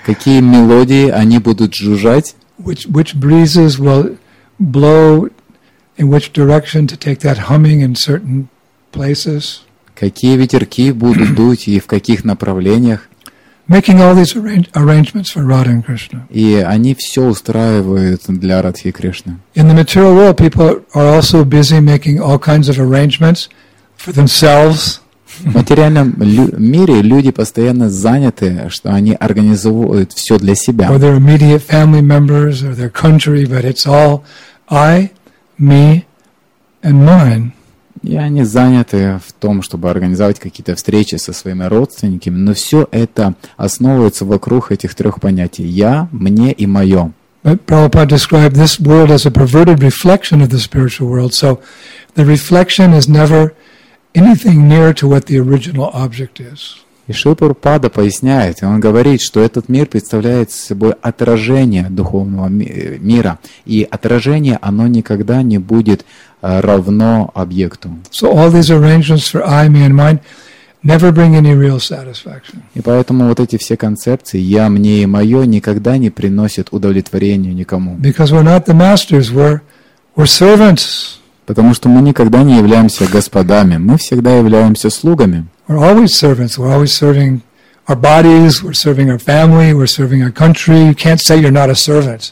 какие мелодии они будут жужжать, which which breezes will blow, in which direction to take that humming in certain places. какие ветерки будут дуть и в каких направлениях. Making all these arrange, arrangements for Radha and Krishna. И они все устраивают для Радхи и Кришны. In the material world, people are also busy making all kinds of arrangements for themselves. В материальном лю- мире люди постоянно заняты, что они организуют все для себя. Or their immediate family members or their country, but it's all I, me, and mine. И они заняты в том, чтобы организовать какие-то встречи со своими родственниками, но все это основывается вокруг этих трех понятий: я, мне и мое. But Prabhupada described this world as a perverted reflection of the spiritual world, so the reflection is never anything near to what the original object is. И Шрила Прабхупада поясняет, и он говорит, что этот мир представляет собой отражение духовного ми- мира, и отражение, оно никогда не будет а, равно объекту. So all these arrangements for I, me, and mine never bring any real satisfaction. И поэтому вот эти все концепции «я», «мне» и «моё» никогда не приносят удовлетворения никому. Because we're not the masters, we're, we're servants. Потому что мы никогда не являемся господами, мы всегда являемся слугами. We're always servants. We're always serving our bodies, we're serving our family, we're serving our country. You can't say you're not a servant.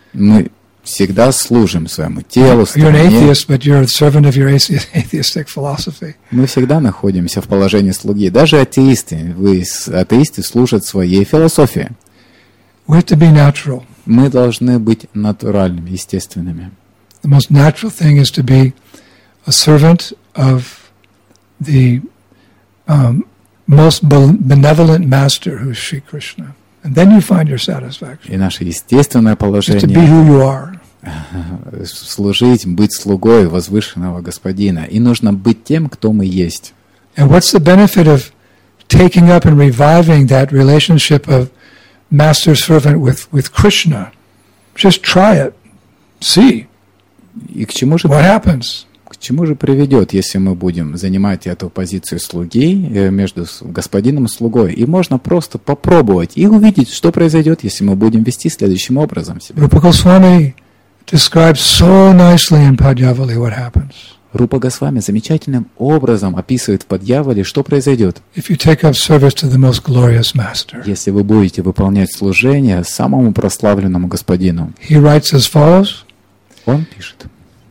Мы всегда служим своему телу, You're an стране. atheist, but you're a servant of your athe- atheistic philosophy. Мы всегда находимся в положении слуги. Даже атеисты, вы, с- атеисты служат своей философии. We have to be natural. Мы должны быть натуральными, естественными. The most natural thing is to be a servant of the um, most benevolent master, who's Sri Krishna. And then you find your satisfaction. И наше естественное Just to be положение who you are. — служить, быть слугой возвышенного Господина. И нужно быть тем, кто мы есть. And what's the benefit of taking up and reviving that relationship of master-servant with, with Krishna? Just try it. See И к чему же, what happens. к чему же приведет, если мы будем занимать эту позицию слуги э, между с- господином и слугой? И можно просто попробовать и увидеть, что произойдет, если мы будем вести следующим образом себя. Rupa Goswami describes so nicely in Padyavali what happens. Рупа Госвами замечательным образом описывает в Падьявале, что произойдет, If you take up service to the most glorious master. если вы будете выполнять служение самому прославленному господину. He writes as follows. Он пишет: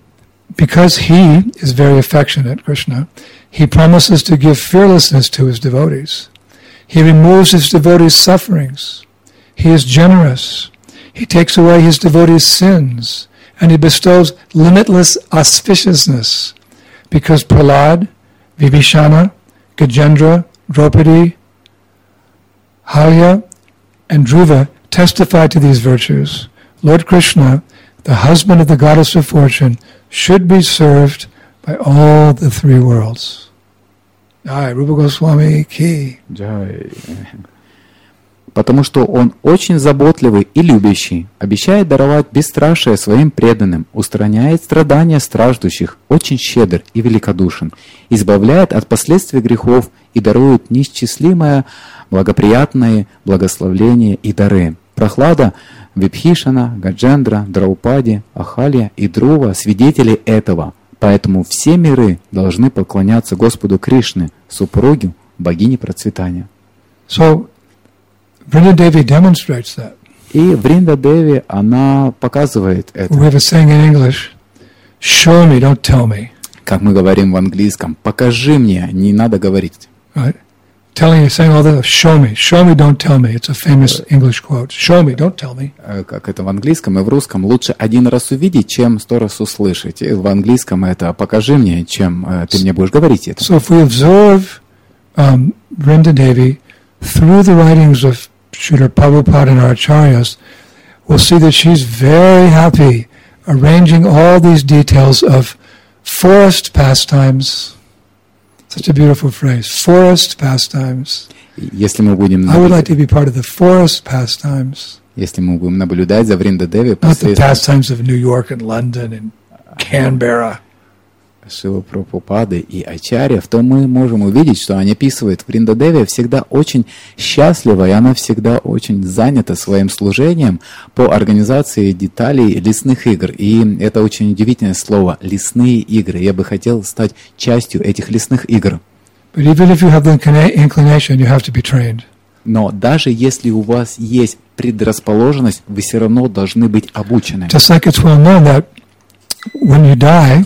Because he is very affectionate, Krishna, he promises to give fearlessness to his devotees. He removes his devotees' sufferings. He is generous. He takes away his devotees' sins. And he bestows limitless auspiciousness. Because Prahlad, Vibhishana, Gajendra, Draupadi, Halya, and Dhruva testify to these virtues. Lord Krishna, the husband of the goddess of fortune, should be served by all the three worlds. Jai, Rupa Goswami ki. Джай. Потому что он очень заботливый и любящий, обещает даровать бесстрашие своим преданным, устраняет страдания страждущих, очень щедр и великодушен, избавляет от последствий грехов и дарует неисчислимое благоприятные благословления и дары. Прохлада, Вибхишана, Гаджендра, Драупади, Ахалья и Друва — свидетели этого. Поэтому все миры должны поклоняться Господу Кришне, супругу богини процветания. So, Vrinda Devi demonstrates that. И Вринда Деви, она показывает We это. have a saying in English, show me, don't tell me. Как мы говорим в английском: «Покажи мне, не надо говорить». Right? Telling you, saying all this, show me, show me, don't tell me. It's a famous English quote. Show me, don't tell me. Э, Как это в английском и в русском: лучше один раз увидеть, чем сто раз услышать. И в английском это «покажи мне», чем э, ты мне будешь говорить это. So if we observe um, Vrinda Devi through the writings of Srila Prabhupada and our acharyas, we'll see that she's very happy arranging all these details of forest pastimes. Such a beautiful phrase, forest pastimes. Если мы будем, I would like наблюдать, to be part of the forest pastimes, если мы будем наблюдать за Вринда Деви not the посредством, pastimes of New York and London and Canberra. Шрилы Прабхупады и Ачарьев, то мы можем увидеть, что они описывают Вриндадеви всегда очень счастлива, и она всегда очень занята своим служением по организации деталей лесных игр. И это очень удивительное слово «лесные игры». Я бы хотел стать частью этих лесных игр. But even if you have the inclination, you have to be trained. Но даже если у вас есть предрасположенность, вы все равно должны быть обучены. Just like it's well known that when you die,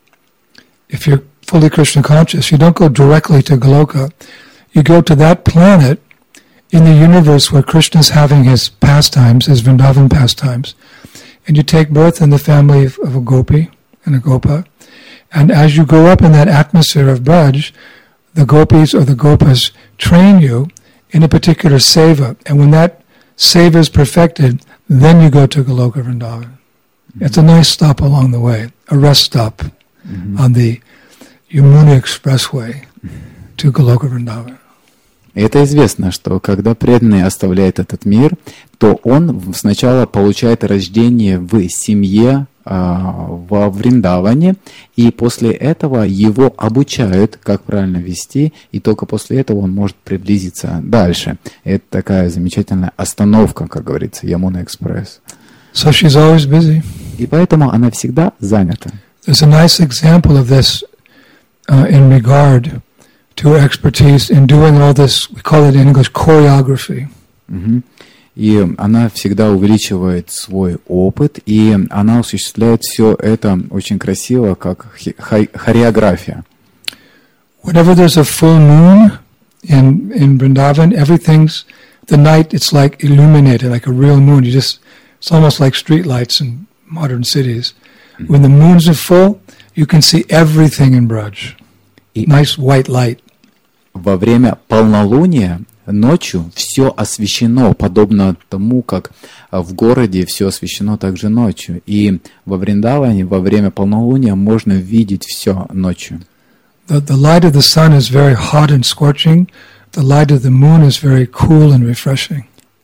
if you're fully Krishna conscious, you don't go directly to Goloka. You go to that planet in the universe where Krishna is having his pastimes, his Vrindavan pastimes. And you take birth in the family of, of a gopi and a gopa. And as you grow up in that atmosphere of Braj, the gopis or the gopas train you in a particular seva. And when that seva is perfected, then you go to Goloka Vrindavan. Mm-hmm. It's a nice stop along the way, a rest stop. Mm-hmm. On the Yamuna Expressway to Goloka Vrindavan. Это известно, что когда преданный оставляет этот мир, то он сначала получает рождение в семье а, во Вриндаване, и после этого его обучают, как правильно вести, и только после этого он может приблизиться дальше. Это такая замечательная остановка, как говорится, Yamuna Express. So she's always busy. И поэтому она всегда занята. There's a nice example of this uh, in regard to her expertise in doing all this, we call it in English, choreography. Mm-hmm. И она всегда увеличивает свой опыт, и она осуществляет все это очень красиво, как хореография. Whenever there's a full moon in, in Vrindavan, everything's, the night, it's like illuminated, like a real moon. You just, it's almost like street lights in modern cities. When the moons are full, you can see everything in Braj. Nice white light. Во время полнолуния ночью все освещено, подобно тому, как в городе все освещено также ночью. И во Вриндаване во время полнолуния можно видеть все ночью. The, the light of the sun is very hot and scorching. The light of the moon is very cool and refreshing.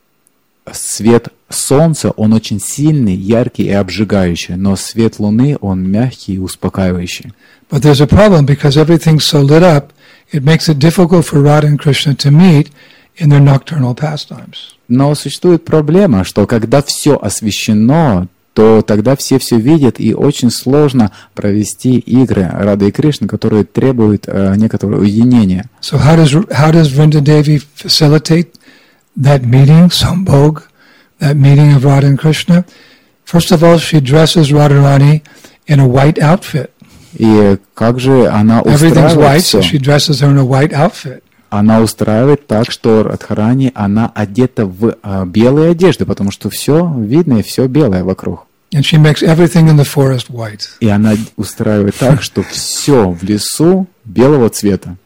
Свет солнца, он очень сильный, яркий и обжигающий, но свет луны, он мягкий и успокаивающий. But there's a problem because everything's so lit up, it makes it difficult for Radha and Krishna to meet in their nocturnal pastimes. Но существует проблема, что когда все освещено, то тогда все все видят, и очень сложно провести игры Рады и Кришны, которые требуют э, некоторого уединения. So how does how does Vrindadevi facilitate that meeting, Sambhog, that meeting of Radha and Krishna? First of all, she dresses Radharani in a white outfit. И как же она Everything's white, устраивает все? so she dresses her in a white outfit. Она устраивает так, что Радхарани, она одета в а, белые одежды, потому что все видно и все белое вокруг. And she makes everything in the forest white. И она устраивает так, что все в лесу белого цвета.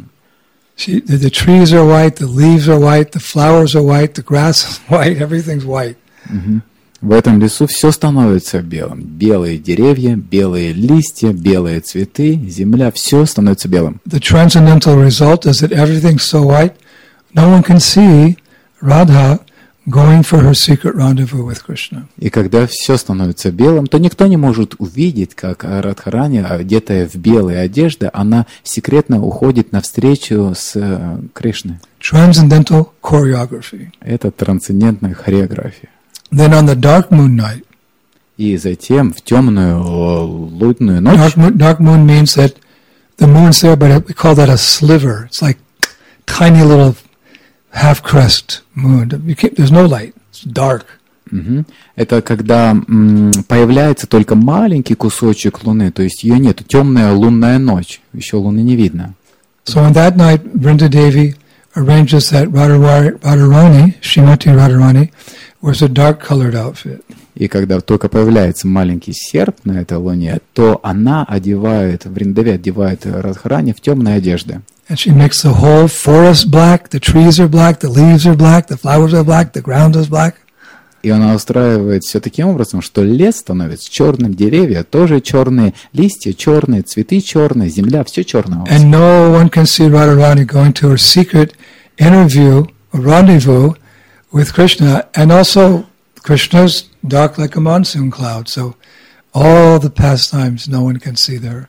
She, the, the trees are white, the leaves are white, the flowers are white, the grass is white, everything's white. Угу. В этом лесу все становится белым. Белые деревья, белые листья, белые цветы, земля, все становится белым. The transcendental result is that everything's so white, no one can see Radha going for her secret rendezvous with Krishna. И когда все становится белым, то никто не может увидеть, как Радхарани, одетая в белые одежды, она секретно уходит навстречу с э, Кришной. Transcendental choreography. Это трансцендентная хореография. Then on the dark moon night. И затем в темную лунную ночь. Dark moon, dark moon means that the moon's there, but we call that a sliver. It's like tiny little half crest moon. You can't, there's no light. It's dark. Угу. Это когда м, появляется только маленький кусочек луны, то есть ее нет. Темная лунная ночь, еще луны не видно. So on that night, Vrindadevi arranges that Radharani, Radharani, Srimati Radharani, wears a dark-colored outfit. И когда только появляется маленький серп на этой луне, то она одевает, Вриндави одевает Радхарани в темные одежды. And she makes the whole forest black, the trees are black, the leaves are black, the flowers are black, the ground is black. И она устраивает все таким образом, что лес становится черным, деревья тоже черные, листья черные, цветы черные, земля, все черное. And no one can see Radharani going to her secret interview, a rendezvous with Krishna. And also, Krishna's dark like a monsoon cloud. So all the pastimes, no one can see their,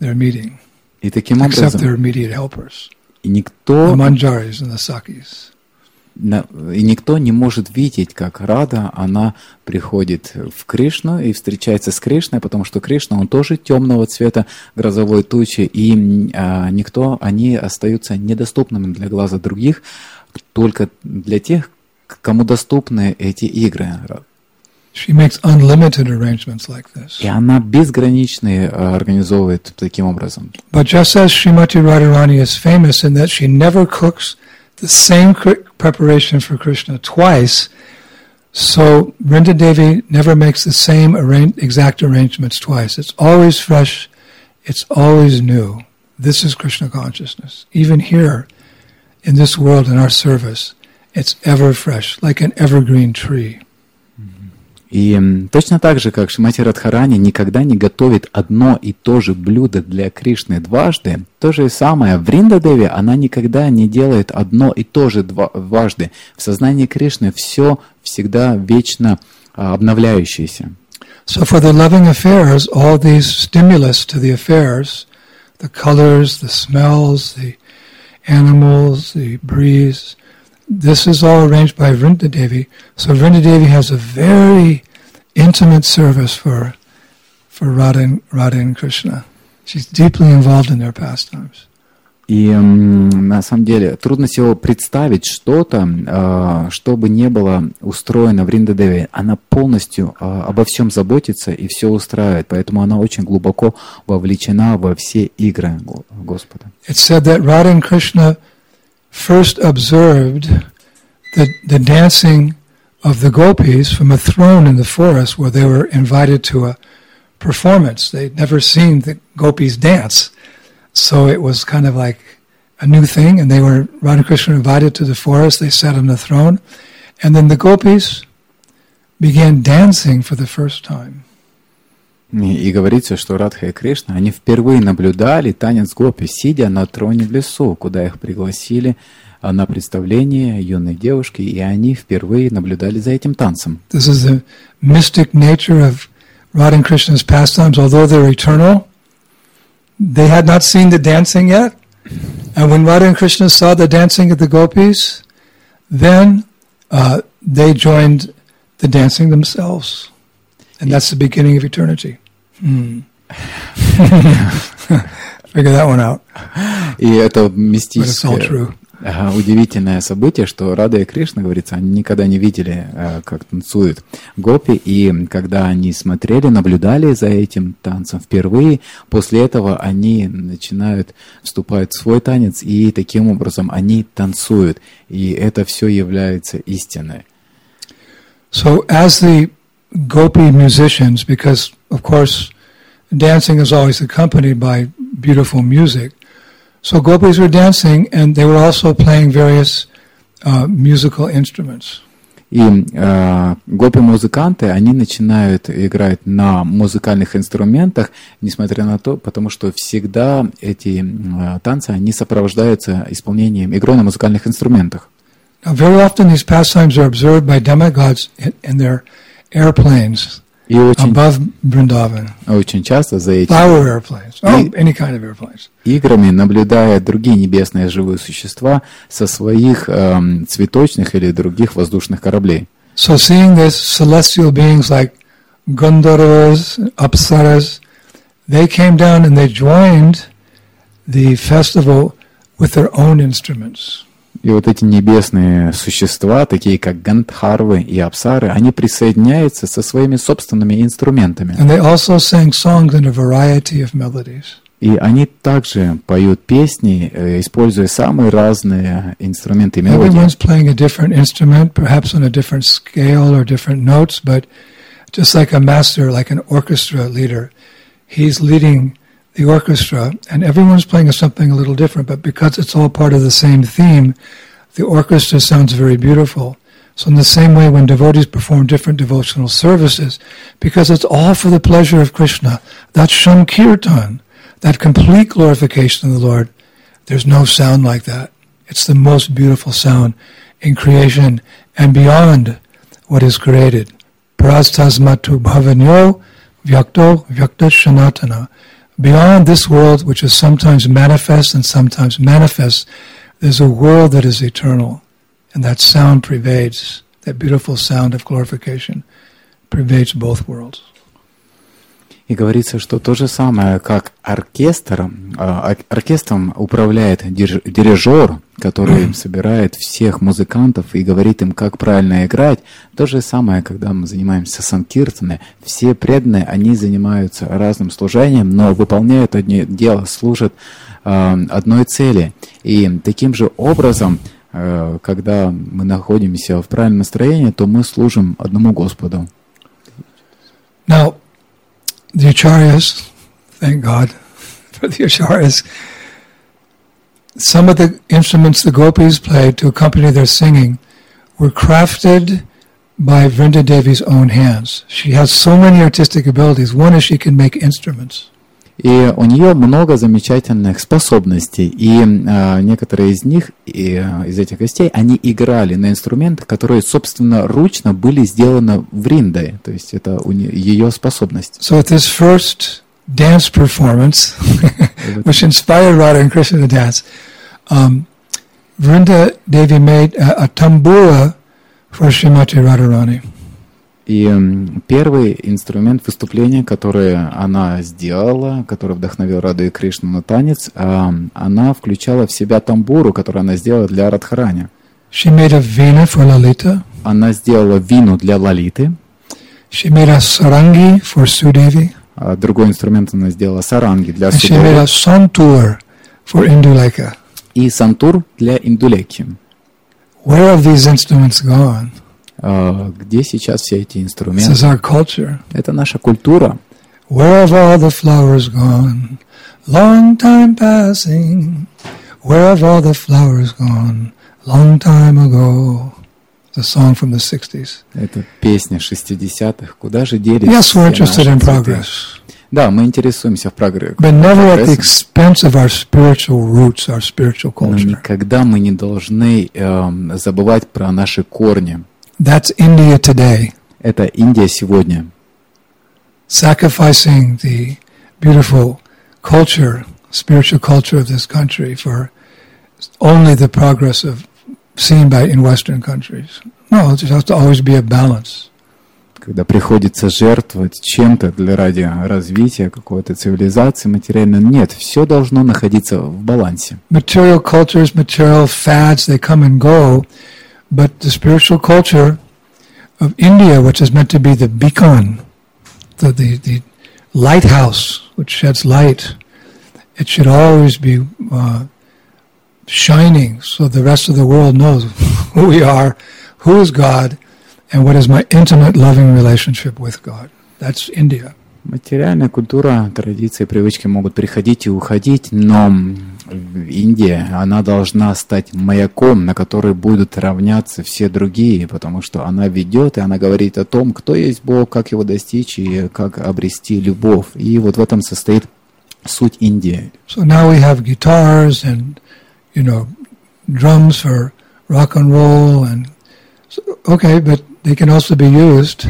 their meeting, И таким except образом their immediate helpers, и the никто, manjaris and the sakis. на- и никто не может видеть, как Рада, она приходит в Кришну и встречается с Кришной, потому что Кришна, он тоже темного цвета грозовой тучи, и м, а, никто, они остаются недоступными для глаза других, только для тех, к кому доступны эти игры. She makes unlimited arrangements like this. И она безграничные а, организовывает таким образом. But just as Srimati Radharani is famous in that she never cooks the same cr- preparation for Krishna twice, so Vrinda Devi never makes the same arra- exact arrangements twice. It's always fresh, it's always new. This is Krishna consciousness. Even here, in this world, in our service, it's ever fresh, like an evergreen tree. И м, точно так же, как Шримати Радхарани никогда не готовит одно и то же блюдо для Кришны дважды, то же самое Вринда Деви, она никогда не делает одно и то же два- дважды. В сознании Кришны все всегда вечно а, обновляющееся. So for the loving affairs, all these stimulus to the affairs, the colors, the smells, the animals, the breeze, this is all arranged by Vrinda Devi. So Vrinda Devi has a very intimate service for for Radha and, Radha and Krishna. She's deeply involved in their pastimes. И м, на самом деле трудно себе представить что-то, а, что бы не было устроено в Вринда Деви. Она полностью а, обо всем заботится и все устраивает, поэтому она очень глубоко вовлечена во все игры Го- Господа. It's said that Radha and Krishna first observed the, the dancing of the gopis from a throne in the forest where they were invited to a performance. They'd never seen the gopis dance. So it was kind of like a new thing, and they were, Radha and Krishna invited to the forest, they sat on the throne, and then the gopis began dancing for the first time. И, и говорится, что Радха и Кришна, они впервые наблюдали танец гопи, сидя на троне в лесу, куда их пригласили а, на представление юной девушки, и они впервые наблюдали за этим танцем. This is the mystic nature of Radha and Krishna's pastimes, although they're eternal. They had not seen the dancing yet. And when Radha and Krishna saw the dancing of the gopis, then uh, they joined the dancing themselves. And that's the beginning of eternity. Hmm. Figure that one out. И это But it's all мистическое, true. ага, удивительное событие, что Рада и Кришна, говорится, они никогда не видели, а, как танцуют гопи, и когда они смотрели, наблюдали за этим танцем впервые, после этого они начинают вступать в свой танец, и таким образом они танцуют, и это все является истиной. So as the gopi musicians, because of course dancing is always accompanied by beautiful music, so gopis were dancing and they were also playing various uh, musical instruments. И э, гопи-музыканты, они начинают играть на музыкальных инструментах, несмотря на то, потому что всегда эти э, танцы, они сопровождаются исполнением, игрой на музыкальных инструментах. Now very often these pastimes are observed by demigods in, in their airplanes И очень, above Vrindavan. очень часто за этими Flower airplanes. Oh, И- any kind of airplanes. играми наблюдают другие небесные живые существа со своих эм, цветочных или других воздушных кораблей. So seeing this, celestial beings like Gandharvas, Apsaras, they came down and they joined the festival with their own instruments. И вот эти небесные существа, такие как Гандхарвы и Апсары, они присоединяются со своими собственными инструментами. And they also sang songs in a variety of melodies. И они также поют песни, э, используя самые разные инструменты и мелодии. Everyone's playing a different instrument, perhaps on a different scale or different notes, but just like a master, like an orchestra leader, he's leading the orchestra, and everyone's playing something a little different, but because it's all part of the same theme, the orchestra sounds very beautiful. So in the same way, when devotees perform different devotional services, because it's all for the pleasure of Krishna, that's Shankirtan, that complete glorification of the Lord, there's no sound like that. It's the most beautiful sound in creation and beyond what is created. Prastasmatu bhavanyo vyakto vyakta shanatana beyond this world, which is sometimes manifest and sometimes manifest, there's a world that is eternal. And that sound pervades, that beautiful sound of glorification pervades both worlds. И говорится, что то же самое, как оркестр, оркестром управляет дирижер, который собирает всех музыкантов и говорит им, как правильно играть. То же самое, когда мы занимаемся санкиртаной, все преданные, они занимаются разным служением, но выполняют одно дело, служат одной цели. И таким же образом, когда мы находимся в правильном настроении, то мы служим одному Господу. Now, the Acharyas, thank God for the Acharyas, some of the instruments the gopis played to accompany their singing were crafted by Vrinda Devi's own hands. She has so many artistic abilities. One is she can make instruments. И у нее много замечательных способностей, и э, некоторые из них, и, э, из этих гостей, они играли на инструментах, которые, собственно, ручно были сделаны Вриндой, то есть это у нее, ее способность. So at this first dance performance, which inspired Radha and Krishna to dance, um, Vrinda Devi made a, a tambura for Srimati Radharani. И первый инструмент выступления, который она сделала, который вдохновил Раду и Кришну на танец, она включала в себя тамбуру, которую она сделала для Радхарани. She made a veena for Lalita. Она сделала вину для Лалиты. She made a sarangi for Sudevi. А другой инструмент она сделала саранги для Судеви. She made a santur for Indulekha. И сантур для Индулекхи. Where have these instruments gone? Где сейчас все эти инструменты? This is our culture. Это наша культура. Where have all the flowers gone? Long time passing. Where have all the flowers gone? Long time ago. It's a song from the sixties. Это песня шестидесятых. Куда же делись yes, we're interested in цветы? Progress. Да, мы интересуемся в прогрессе. But never at the expense of our spiritual roots, our spiritual culture. Но никогда мы не должны э, забывать про наши корни. That's India today. Это Индия сегодня. Sacrificing the beautiful culture, spiritual culture of this country for only the progress of seen by in Western countries. No, there has to always be a balance. Когда приходится жертвовать чем-то для ради развития какой-то цивилизации материальной, нет, все должно находиться в балансе. Material cultures, material fads, they come and go. But the spiritual culture of India, which is meant to be the beacon, the, the, the lighthouse which sheds light, it should always be uh, shining so the rest of the world knows who we are, who is God, and what is my intimate, loving relationship with God. That's India. Материальная культура, традиции, привычки могут приходить и уходить, но Индия, она должна стать маяком, на который будут равняться все другие, потому что она ведет, и она говорит о том, кто есть Бог, как его достичь и как обрести любовь. И вот в этом состоит суть Индии. So now we have guitars and, you know, drums for rock and roll, and okay, but they can also be used,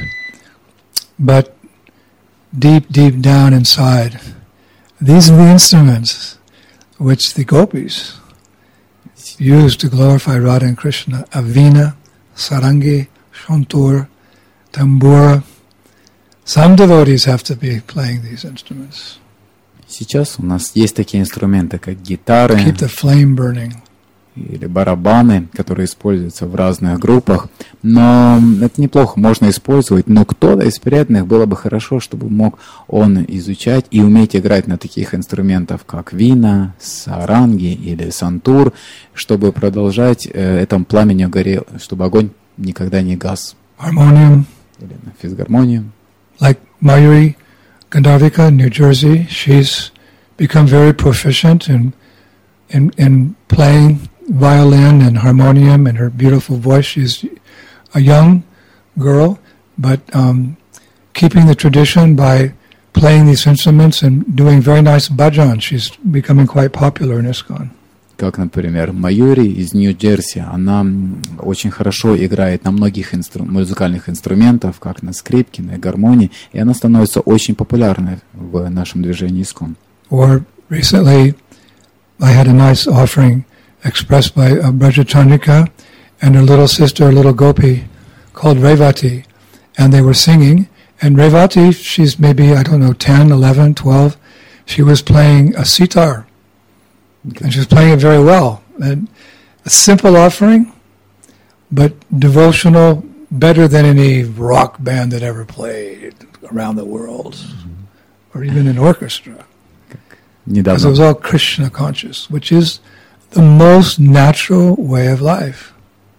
but deep, deep down inside, these are the instruments which the gopis used to glorify Radha and Krishna. Avina, sarangi, shantur, tambura. Some devotees have to be playing these instruments. Сейчас у нас есть такие инструменты, как гитары, keep the flame burning. Или барабаны, которые используются в разных группах. Но это неплохо, можно использовать. Но кто-то из преданных было бы хорошо, чтобы мог он изучать и уметь играть на таких инструментах, как вина, саранги или сантур, чтобы продолжать э, этому пламени горел, чтобы огонь никогда не гас. Harmonium. Или на физгармонию. Like Mayuri Gandharvika in New Jersey, she's become very proficient in in in playing violin and harmonium, and her beautiful voice. She's a young girl, but um, keeping the tradition by playing these instruments and doing very nice bhajan. She's becoming quite popular in ISKCON. Как, например, Майори из Нью-Джерси, она очень хорошо играет на многих инстру- музыкальных инструментах, как на скрипке, на гармонии, и она становится очень популярной в нашем движении ISKCON. Or recently, I had a nice offering expressed by uh, Braja Chandrika and her little sister, a little gopi, called Revati. And they were singing. And Revati, she's maybe, I don't know, ten, eleven, twelve. She was playing a sitar. Okay. And she was playing it very well. And a simple offering, but devotional, better than any rock band that ever played around the world, mm-hmm. or even an orchestra. Because it was all Krishna conscious, which is the most natural way of life.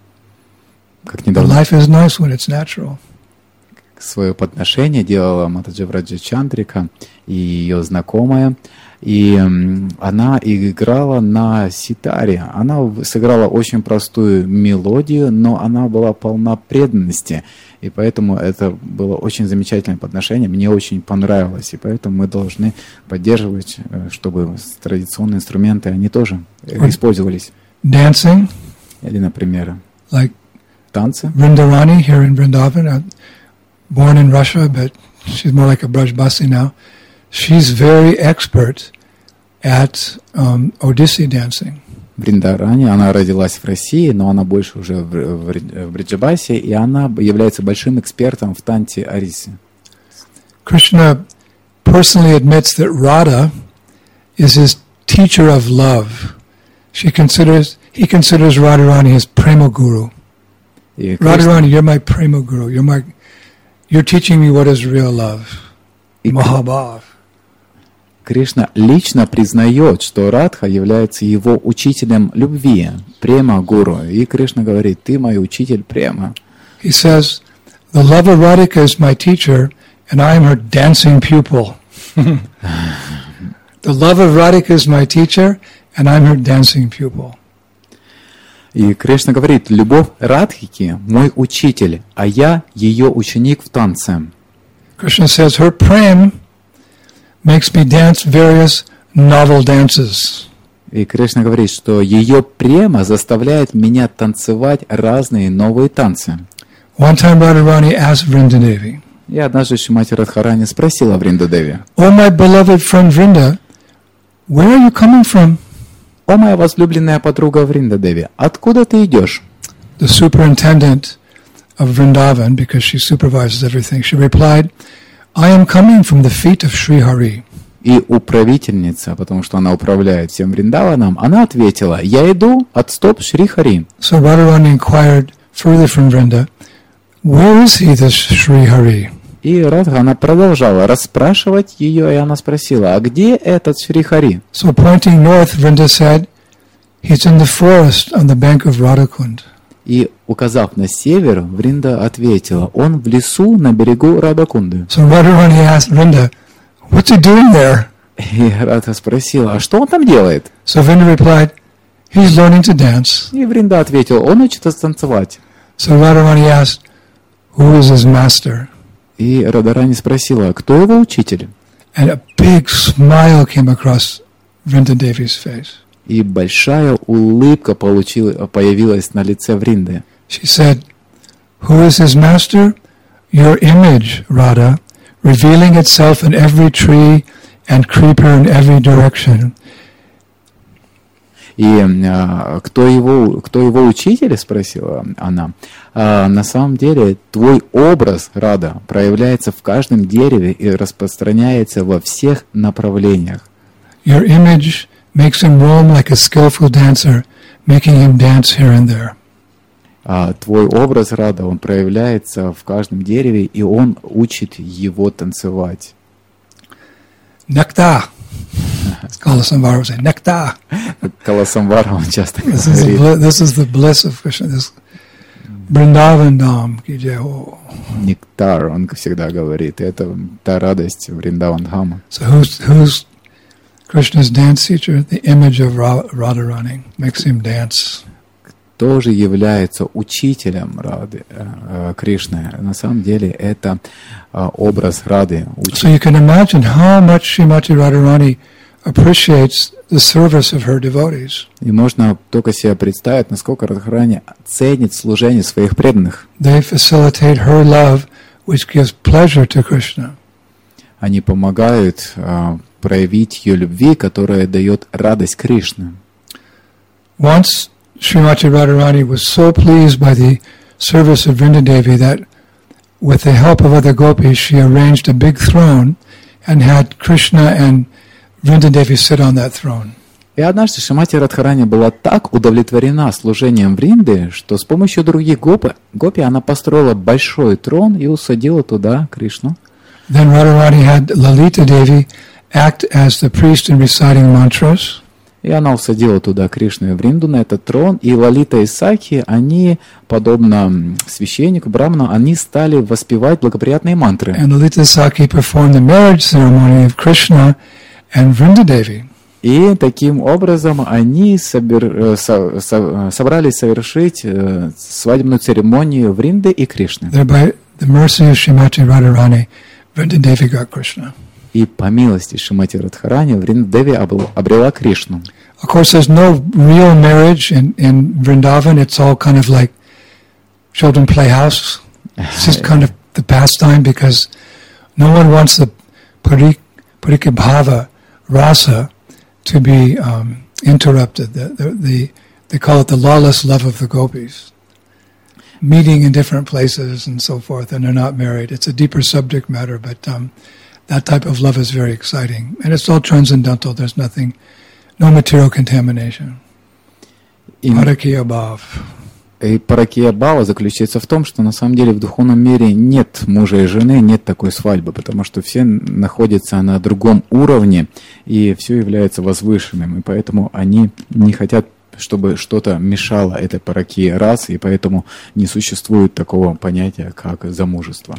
Life is nice when it's natural. Свое подношение делала Матаджи Враджа Чандрика и ее знакомая, и она играла на ситаре. Она сыграла очень простую мелодию, но она была полна преданности, и поэтому это было очень замечательное подношение, мне очень понравилось, и поэтому мы должны поддерживать, чтобы традиционные инструменты, они тоже использовались. Dancing, или, например, like танцы. Vrindarani here in Vrindavan, born in Russia, but she's more like a Brajbasi now. She's very expert at um, Odissi dancing. Вриндарани, она родилась в России, но она больше уже в, в, в Бриджабасе, и она является большим экспертом в танце Ориси. Krishna personally admits that Radha is his teacher of love. She considers, he considers Radharani his prema guru. Radharani, you're my prema guru. You're my, you're teaching me what is real love. Mahabhav. Кришна лично признает, что Радха является его учителем любви, према гуру. И Кришна говорит, ты мой учитель према. He says, the love of Radhika is my teacher, and I am her dancing pupil. The love of Radhika is my teacher, and I am her dancing pupil. И Кришна говорит, любовь Радхики мой учитель, а я ее ученик в танце. Krishna says, her prem makes me dance various novel dances. И Кришна говорит, что ее према заставляет меня танцевать разные новые танцы. One time Radharani asked Vrindadevi. И однажды Шримати Радхарани спросила Вриндадеви. Oh, my beloved friend Vrinda, where are you coming from? О, моя возлюбленная подруга Вриндадеви, откуда ты идешь? The superintendent of Vrindavan, because she supervises everything, she replied, I am coming from the feet of Sri Hari. И управительница, потому что она управляет всем Вриндаваном, она ответила, я иду от стоп Шри Хари. So Radharani inquired further from Vrinda, where is he, this Sri Hari? И Радха, она продолжала расспрашивать ее, и она спросила, а где этот Шри Хари? So pointing north, Vrinda said, he's in the forest on the bank of Radhakund. И, указав на север, Вринда ответила, он в лесу на берегу Радакунды. So Radharani asked Vrinda, what's he doing there? И Радха спросила, а что он там делает? So Vrinda replied, he's learning to dance. И Вринда ответила, он учится танцевать. So Radharani asked, who is his master? И Радharani спросила, кто его учитель? And a big smile came across Vrinda Devi's face. И большая улыбка получила, появилась на лице Вринды. She said, who is his master? Your image, Radha, revealing itself in every tree and creeper in every direction. И а, кто его, кто его учитель, спросила она. А, на самом деле, твой образ, Рада, проявляется в каждом дереве и распространяется во всех направлениях. Your image makes him roam like a skillful dancer, making him dance here and there. А, твой образ, Рада, он проявляется в каждом дереве, и он учит его танцевать. Nekta. Kalasambhara would say, Nekta. Каласамбара он часто this is, говорит. This is the bliss of Krishna. This Vrindavan Dham ki jai ho. Нектар, он всегда говорит. Это та радость Вриндаван Дхама. So who's, who's Krishna's dance teacher? The image of Radharani makes him dance. Тоже является учителем Рады, э, Кришны. На самом деле это э, образ Рады. So you can imagine how much Srimati Radharani appreciates the service of her devotees. И можно только себе представить, насколько Радхарани ценит служение своих преданных. They facilitate her love, which gives pleasure to Krishna. Они помогают э, проявить ее любви, которая дает радость Кришне. Once Srimati Radharani was so pleased by the service of Vrindadevi that with the help of other gopis she arranged a big throne and had Krishna and Vrindadevi sit on that throne. И однажды Шримати Радхарани была так удовлетворена служением Вринды, что с помощью других гопи, гопи она построила большой трон и усадила туда Кришну. Then Radharani had Lalita Devi act as the priest in reciting mantras. И она усадила туда Кришну и Вринду на этот трон, и Лалита и Сакхи, они, подобно священнику, браману, они стали воспевать благоприятные мантры. And Lalita and Sakhi performed the marriage ceremony of Krishna and Vrindadevi. И таким образом они собер, со, со, собрались совершить свадебную церемонию Вринды и Кришны. Thereby, the mercy of Srimati Radharani, Vrindadevi got Krishna. И по милости Шримати Радхарани Вриндадеви обрела Кришну. Of course, there's no real marriage in, in Vrindavan. It's all kind of like children playhouse. It's just kind of the pastime because no one wants the parik, parikabhava rasa to be um, interrupted. The, the, the, they call it the lawless love of the gopis. Meeting in different places and so forth, and they're not married. It's a deeper subject matter, but um, that type of love is very exciting. And it's all transcendental. There's nothing, no material contamination. Parakya bhav. И паракия бхава заключается в том, что на самом деле в духовном мире нет мужа и жены, нет такой свадьбы, потому что все находятся на другом уровне, и все является возвышенным, и поэтому они не хотят, чтобы что-то мешало этой паракии раз, и поэтому не существует такого понятия, как замужество.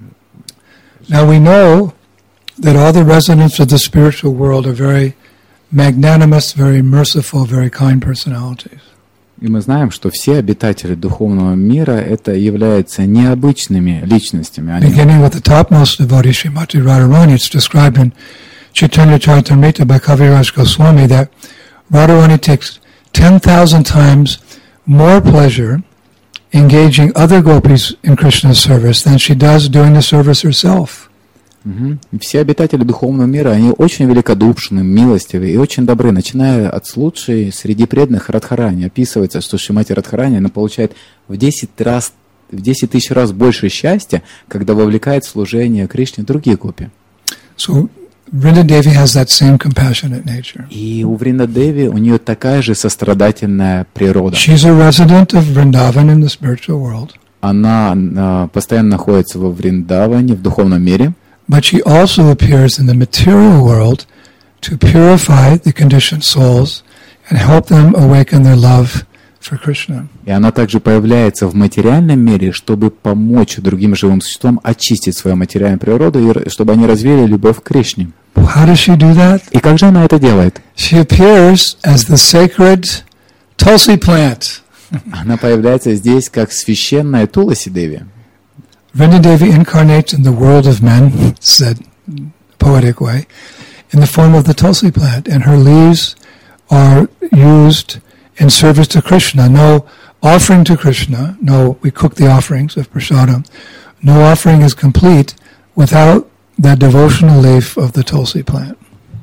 Now we know that all the residents of the spiritual world are very magnanimous, very merciful, very kind personalities. И мы знаем, что все обитатели духовного мира это являются необычными личностями. Они... Beginning with the topmost devotee, Srimati Radharani, it's described in Chaitanya Charitamrita by Kaviraj Goswami that Radharani takes ten thousand times more pleasure engaging other gopis in Krishna's service than she does doing the service herself. Угу. Все обитатели духовного мира, они очень великодушны, милостивы и очень добры, начиная от лучшей среди преданных Радхарани. Описывается, что Шримати Радхарани она получает в десять раз, в десять тысяч раз больше счастья, когда вовлекает в служение Кришне другие гопи. So Vrindadevi has that same compassionate nature. И у Вриндадеви у нее такая же сострадательная природа. She's a resident of Vrindavan in the spiritual world. Она uh, постоянно находится во Вриндаване, в духовном мире. But she also appears in the material world to purify the conditioned souls and help them awaken their love for Krishna. И она также появляется в материальном мире, чтобы помочь другим живым существам очистить свою материальную природу и чтобы они развили любовь к Кришне. How does she do that? И как же она это делает? She appears as the sacred Tulsi plant. Она появляется здесь как священная Туласи Деви. Vrindadevi incarnates in the world of men, said poetic way, in the form of the Tulsi plant, and her leaves are used in service to Krishna. No offering to Krishna, no, we cook the offerings of prasadam. No offering is complete without that devotional leaf of the Tulsi plant.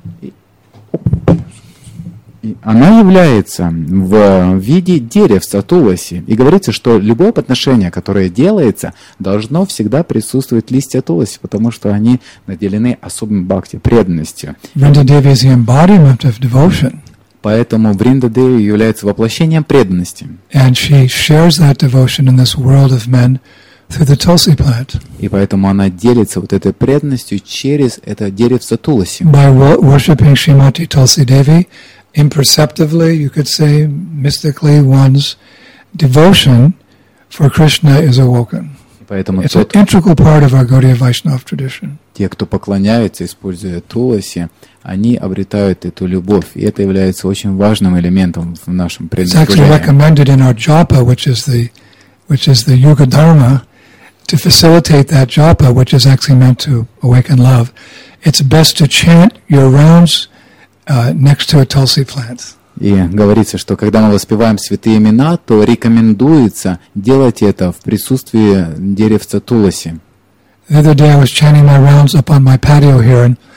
Она является в виде деревца Туласи. И говорится, что любое подношение, которое делается, должно всегда присутствовать листья Туласи, потому что они наделены особым бхакти, преданностью. Vrindadevi is the embodiment of devotion. Поэтому Вриндадеви является воплощением преданности. And she shares that devotion in this world of men through the Tulsi plant. И поэтому она делится вот этой преданностью через это деревце Туласи. By worshipping Srimati Tulsi Devi, imperceptibly, you could say, mystically, one's devotion for Krishna is awoken. Поэтому It's an integral part of our Gaudiya Vaishnava tradition. Те, кто поклоняется, используя Туласи, они обретают эту любовь, и это является очень важным элементом в нашем преданном служении. It's actually recommended in our japa, which is the, which is the Yuga Dharma, to facilitate that japa, which is actually meant to awaken love. It's best to chant your rounds Uh, next to a Tulsi plant. И говорится, что когда мы воспеваем святые имена, то рекомендуется делать это в присутствии деревца Туласи. The other day I was chanting my rounds up on my patio here, and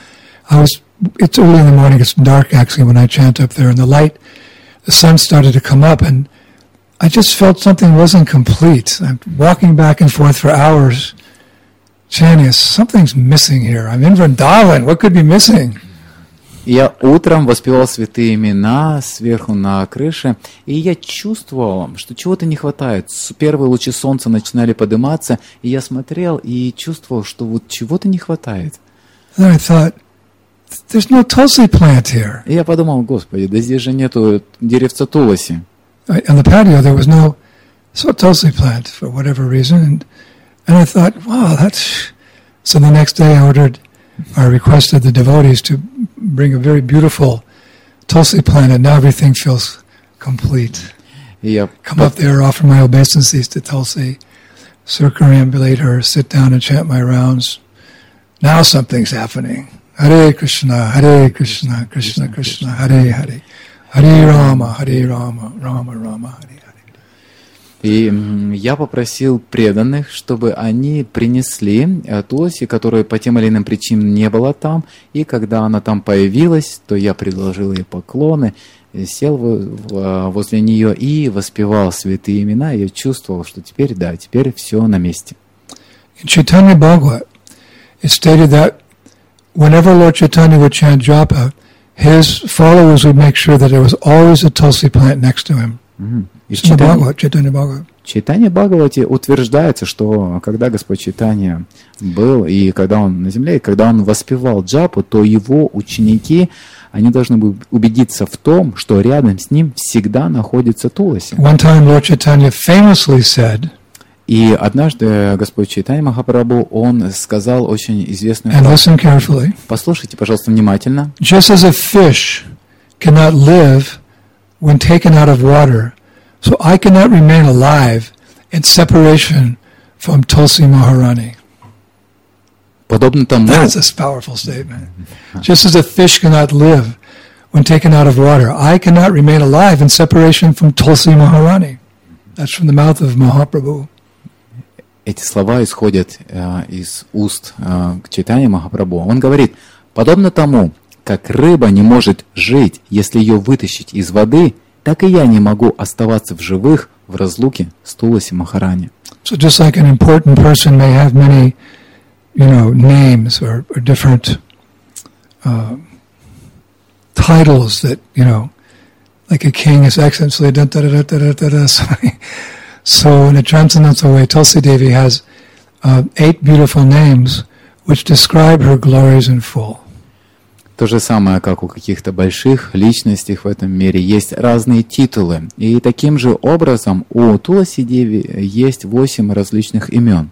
I was, it's early in the morning, it's dark actually when I chant up there, and the light, the sun started to come up, and I just felt something wasn't complete. I'm walking back and forth for hours, chanting, something's missing here. I'm in Vrindavan, what could be missing? Я утром воспевал святые имена сверху на крыше, и я чувствовал, что чего-то не хватает. Первые лучи солнца начинали подниматься, и я смотрел и чувствовал, что вот чего-то не хватает. And I thought, there's no tulsi plant here. И я подумал, Господи, да здесь же нету деревца туласи. On the patio there was no so tulsi plant for whatever reason, and, and I thought, wow, that's... So the next day I ordered, I requested the devotees to bring a very beautiful tulsi plant, and now everything feels complete. Я Come up there, offer my obeisances to Tulsi, circumambulate her, sit down and chant my rounds. Now something's happening. Hare Krishna, Hare Krishna, Krishna Krishna, Hare Hare, Hare Rama, Hare Rama, Rama Rama, Hare Hare. И я попросил преданных, чтобы они принесли туласи, которая по тем или иным причинам не была там, и когда она там появилась, то я предложил ей поклоны, сел возле нее и воспевал святые имена, и я чувствовал, что теперь, да, теперь все на месте. In Chaitanya Bhagavat, it stated that whenever Lord Chaitanya would chant japa, his followers would make sure that there was always a tulsi plant next to him. Mm-hmm. И в Чайтанья Чайтанья Бхагавате утверждается, что когда Господь Чайтанья был, и когда он на земле, и когда он воспевал джапу, то его ученики, они должны были убедиться в том, что рядом с ним всегда находится туласи. One time Lord Chaitanya famously said, и однажды Господь Чайтанья Махапрабху, он сказал очень известную and listen carefully, послушайте, пожалуйста, внимательно. Just as a fish cannot live when taken out of water, so I cannot remain alive in separation from Tulsi Maharani. Подобно тому, That's a powerful statement. Just as a fish cannot live when taken out of water, I cannot remain alive in separation from Tulsi Maharani. That's from the mouth of Mahaprabhu. Эти слова исходят э, из уст э, Чайтаньи Махапрабху. Он говорит, подобно тому, как рыба не может жить, если ее вытащить из воды, так и я не могу оставаться в живых в разлуке с Туласи Махарани. So just like an important person may have many, you know, names or, or different uh, titles that, you know, like a king, His Excellency, da da da da da da da. So in a transcendental way, Tulsi Devi has uh, eight beautiful names which describe her glories in full. То же самое, как у каких-то больших личностей в этом мире, есть разные титулы. И таким же образом у Туласи Деви есть восемь различных имен.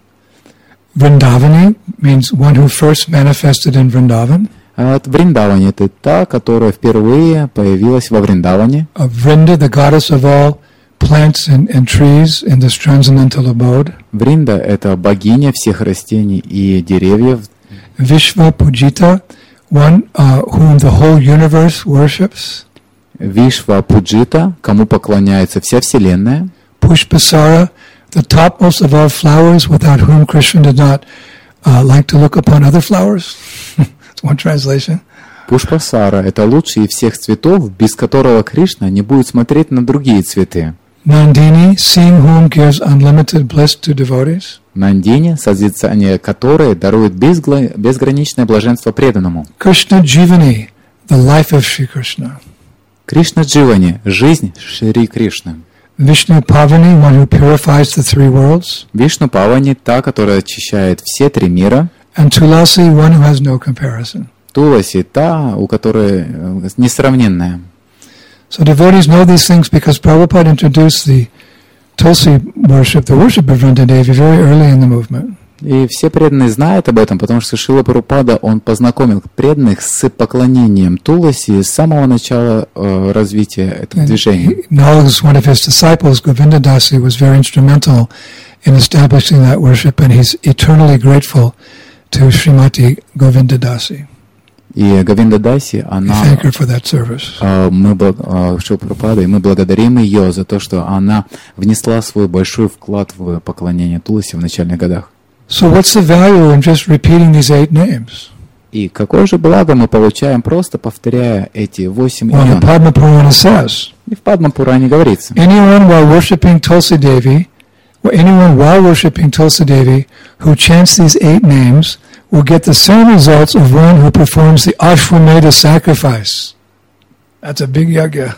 Vrindavani means one who first manifested in Vrindavan. А Вриндавани — это та, которая впервые появилась во Вриндаване. Uh, Vrinda, the goddess of all plants and, and trees in this transcendental abode. Вринда — это богиня всех растений и деревьев. Vishva Pujita, one uh, whom the whole universe worships. Вишва Пуджита, кому поклоняется вся Вселенная. Pushpasara, the topmost of all flowers, without whom Krishna did not uh, like to look upon other flowers. It's one translation. Пушпасара — это лучший из всех цветов, без которого Кришна не будет смотреть на другие цветы. Nandini, seeing whom gives unlimited bliss to devotees. Нандини, созерцание которой дарует безгла... безграничное блаженство преданному. Krishna Jivani, the life of Shri Krishna. Кришна Дживани, жизнь Шри Кришны. Vishnu Pavani, one who purifies the three worlds. Вишну Павани, та, которая очищает все три мира. And Tulasi, one who has no comparison. Туласи, та, у которой несравненная. So devotees know these things because Prabhupada introduced the Tulsi worship, the worship of Vrinda Devi, very early in the movement. И все преданные знают об этом, потому что Шрила Прабхупада, он познакомил преданных с поклонением Туласи с самого начала э, развития этого движения. Knowledge, one of his disciples, Govinda Dasi, was very instrumental in establishing that worship, and he's eternally grateful to Srimati Govinda Dasi. И Говинда Даси, она, We thank her for that service. э, мы, э, Шрила Прабхупада, и мы благодарим ее за то, что она внесла свой большой вклад в поклонение Туласи в начальных годах. So what's the value in just repeating these eight names? И какое же благо мы получаем, просто повторяя эти восемь Well, the имен? Padma Purana says, И в Падма Пуране говорится, anyone while worshipping Tulsi Devi, or anyone while worshipping Tulsi Devi who chants these eight names will get the same results of one who performs the Ashwamedha sacrifice. That's a big yagya.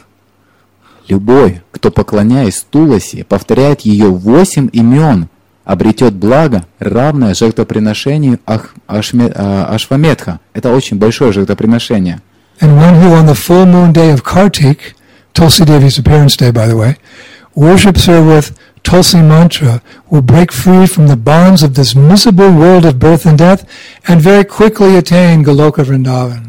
любой, кто, поклоняясь Туласи, повторяет ее восемь имен, обретет благо, равное жертвоприношению Ах, Ашме, а, Ашвамедха. Это очень большое жертвоприношение. And one who on the full moon day of Kartik, Tulsi Devi's appearance day by the way, worships her with Tulsi mantra will break free from the bonds of this miserable world of birth and death and very quickly attain Goloka Vrindavan.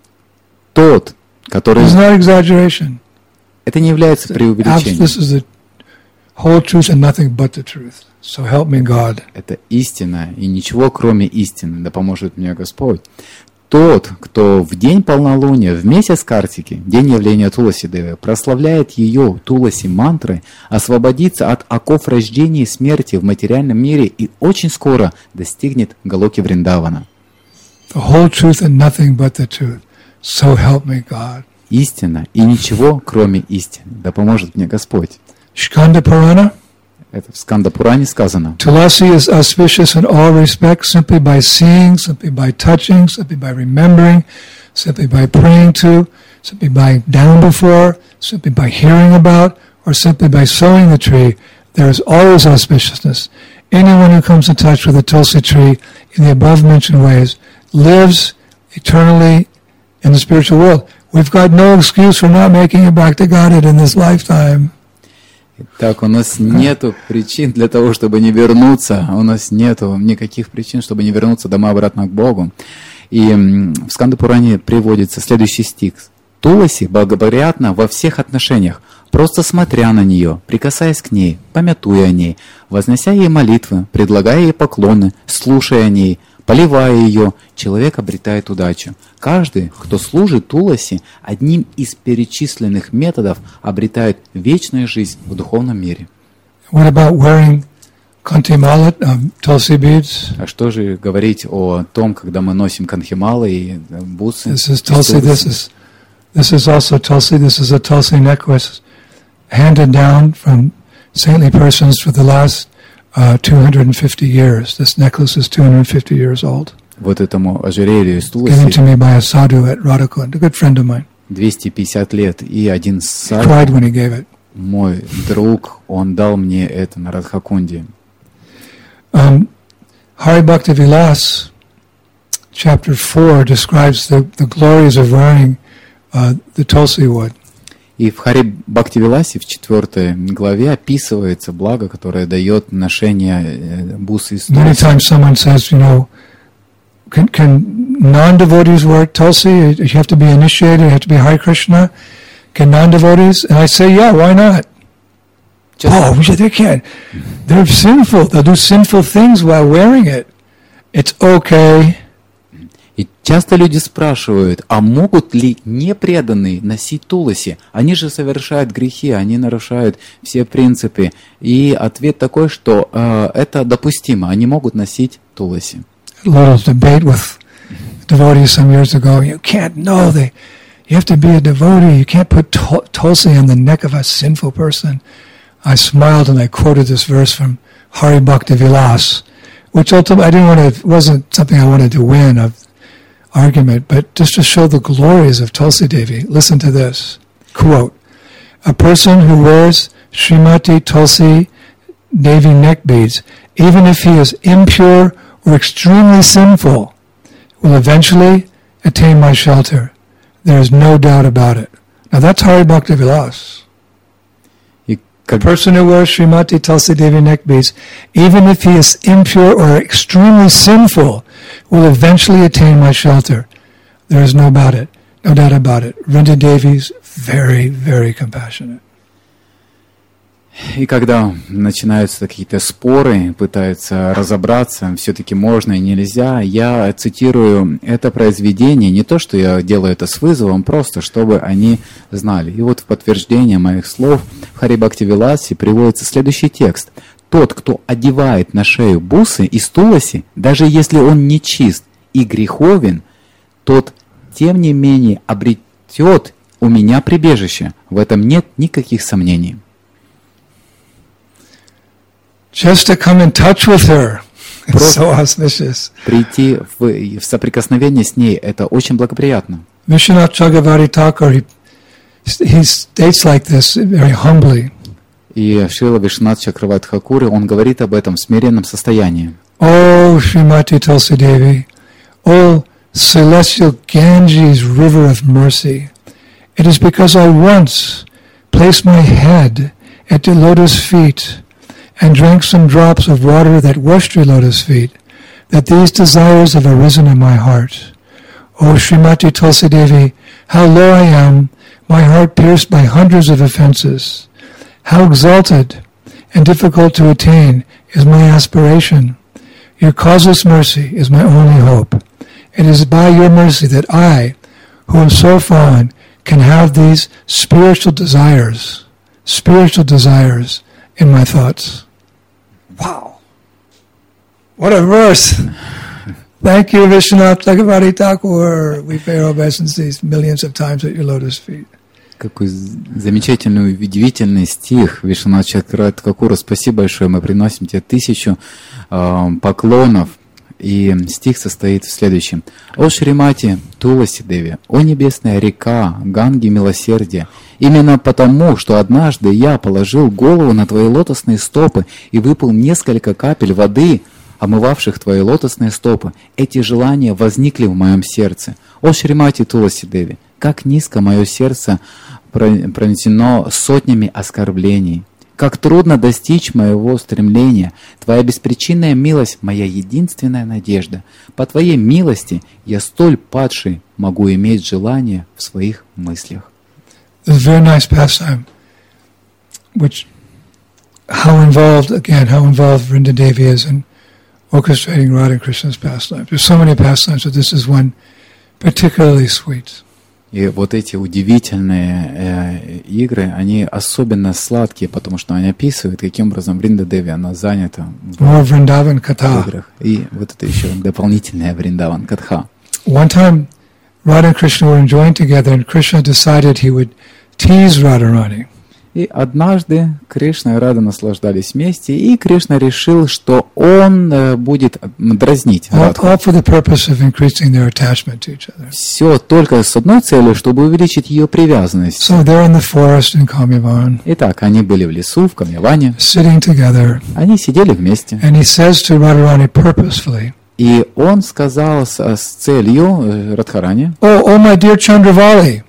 Тот, который... It's not exaggeration. Это не является преувеличением. This is the whole truth and nothing but the truth. So help me God. Это истина, и ничего кроме истины, да поможет мне Господь. Тот, кто в день полнолуния, в месяц Картики, день явления Туласи Девы, прославляет ее Туласи мантрой, освободится от оков рождения и смерти в материальном мире и очень скоро достигнет Галоки Вриндавана. The whole truth and nothing but the truth. So help me God. Истина и ничего кроме истины, да поможет мне Господь. Skanda Purana. Это в Сканда Пуране сказано. Tulasi is auspicious in all respects simply by seeing, simply by touching, simply by remembering, simply by praying to, simply by down before, simply by hearing about, or simply by sowing the tree. There is always auspiciousness. Anyone who comes in touch with the Tulsi tree in the above mentioned ways lives eternally in the spiritual world. We've got no excuse for not making it back to Godhead in this lifetime. Так, у нас нету причин для того, чтобы не вернуться. У нас нету никаких причин, чтобы не вернуться домой обратно к Богу. И в Сканда Пуране приводится следующий стих. Туласи благоприятна во всех отношениях, просто смотря на нее, прикасаясь к ней, помятуя о ней, вознося ей молитвы, предлагая ей поклоны, слушая о ней, поливая ее, человек обретает удачу. Каждый, кто служит Туласи, одним из перечисленных методов обретает вечную жизнь в духовном мире. What about wearing kantimala, um, Tulsi beads? А что же говорить о том, когда мы носим канхималы и бусы? This is Tulsi, this is, this is also Tulsi, this is a Tulsi necklace handed down from saintly persons for the last Uh, two hundred fifty years. This necklace is two hundred fifty years old. Вот этому ожерелью из Туласи Given to me by a sadhu at Radhakund, a good friend of mine. двести пятьдесят лет, и один He cried when he gave it. мой друг, он дал мне это на Радхакунде. Um, Hari Bhakti Vilas, chapter four, describes the, the glories of wearing uh, the Tulsi wood. И в Хари Бхактивиласе в четвертой главе описывается благо, которое дает ношение бусы из Many Туласи. times someone says, you know, can, can non-devotees wear Tulsi? You have to be initiated, you have to be Hare Krishna. Can non-devotees? And I say, yeah, why not? Just, Oh, they can't. They're sinful. They'll do sinful things while wearing it. It's okay. И часто люди спрашивают, а могут ли непреданные носить Туласи? Они же совершают грехи, они нарушают все принципы. И ответ такой, что э, это допустимо, они могут носить Туласи. A little debate with devotees some years ago. You can't know they. You have to be a devotee. You can't put tul- Tulsi on the neck of a sinful person. I smiled and I quoted this verse from Hari Bhakti Vilas, which ultimately I didn't want to. It wasn't something I wanted to win a argument, but just to show the glories of Tulsi Devi. Listen to this quote: "A person who wears Srimati Tulsi Devi neck beads, even if he is impure or extremely sinful, will eventually attain my shelter. There is no doubt about it." Now that's Hari Bhakti Vilas. A person who wears Srimati Tulsi Devi neck beads, even if he is impure or extremely sinful, will eventually attain my shelter. There is no about it, no doubt about it. Vrinda Devi's very, very compassionate. И когда начинаются какие-то споры, пытаются разобраться, все-таки можно и нельзя, я цитирую это произведение, не то, что я делаю это с вызовом, просто чтобы они знали. И вот в подтверждение моих слов в Хари Бхакти Виласе приводится следующий текст. Тот, кто одевает на шею бусы из Туласи, даже если он нечист и греховен, тот, тем не менее, обретет у меня прибежище. В этом нет никаких сомнений. Just to come in touch with her. It's so auspicious. Прийти в, в соприкосновение с ней, это очень благоприятно. Vishwanath Chakravarti Thakur, he, he states like this very humbly. И Шрила Вишванат Чакраварти Тхакур, он говорит об этом в смиренном состоянии. Oh, Srimati Tulsi Devi, oh, celestial Ganges river of mercy, it is because I once placed my head at the lotus feet and drank some drops of water that washed your lotus feet, that these desires have arisen in my heart. O Srimati Tulsi Devi, how low I am, my heart pierced by hundreds of offenses. How exalted and difficult to attain is my aspiration. Your causeless mercy is my only hope. It is by your mercy that I, who am so fallen, can have these spiritual desires, spiritual desires in my thoughts. Wow! What a verse! Thank you, Vishwanath Chakravarti Thakur. We pay our obeisances millions of times at your lotus feet. Какой замечательный, удивительный стих Вишванат Чакраварти Тхакура. Спасибо большое, мы приносим тебе тысячу э, поклонов. И стих состоит в следующем. «О Шримати Туласи Деви, о небесная река, Ганги милосердия, именно потому, что однажды я положил голову на твои лотосные стопы и выпил несколько капель воды, омывавших твои лотосные стопы, эти желания возникли в моем сердце. О Шримати Туласи Деви, как низко мое сердце пронесено сотнями оскорблений. Как трудно достичь моего стремления. Твоя беспричинная милость – моя единственная надежда. По Твоей милости я столь падший могу иметь желание в своих мыслях». This is a very nice pastime, which, how involved, again, how involved Vrinda Devi is in orchestrating Radha and Krishna's pastimes. There's so many pastimes, but this is one particularly sweet. И вот эти удивительные э, игры, они особенно сладкие, потому что они описывают, каким образом Вринда Деви, она занята в, в играх. И вот это еще дополнительная Вриндаван Катха. One time, Radha and Krishna were enjoying together, and Krishna decided he would tease Radharani. И однажды Кришна и Рада наслаждались вместе, и Кришна решил, что он э, будет дразнить Радху. All for the purpose of increasing their attachment to each other. Все только с одной целью, чтобы увеличить ее привязанность. So they're in the forest in Kamyavan. Итак, они были в лесу, в Камьяване. Sitting together. Они сидели вместе. And he says to Radharani purposefully. И он сказал с, с целью э, Радхарани: Oh, oh, my dear Chandravali.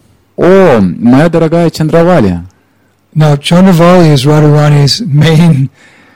О, моя дорогая Чандравали. Now, Chandravali is Radharani's main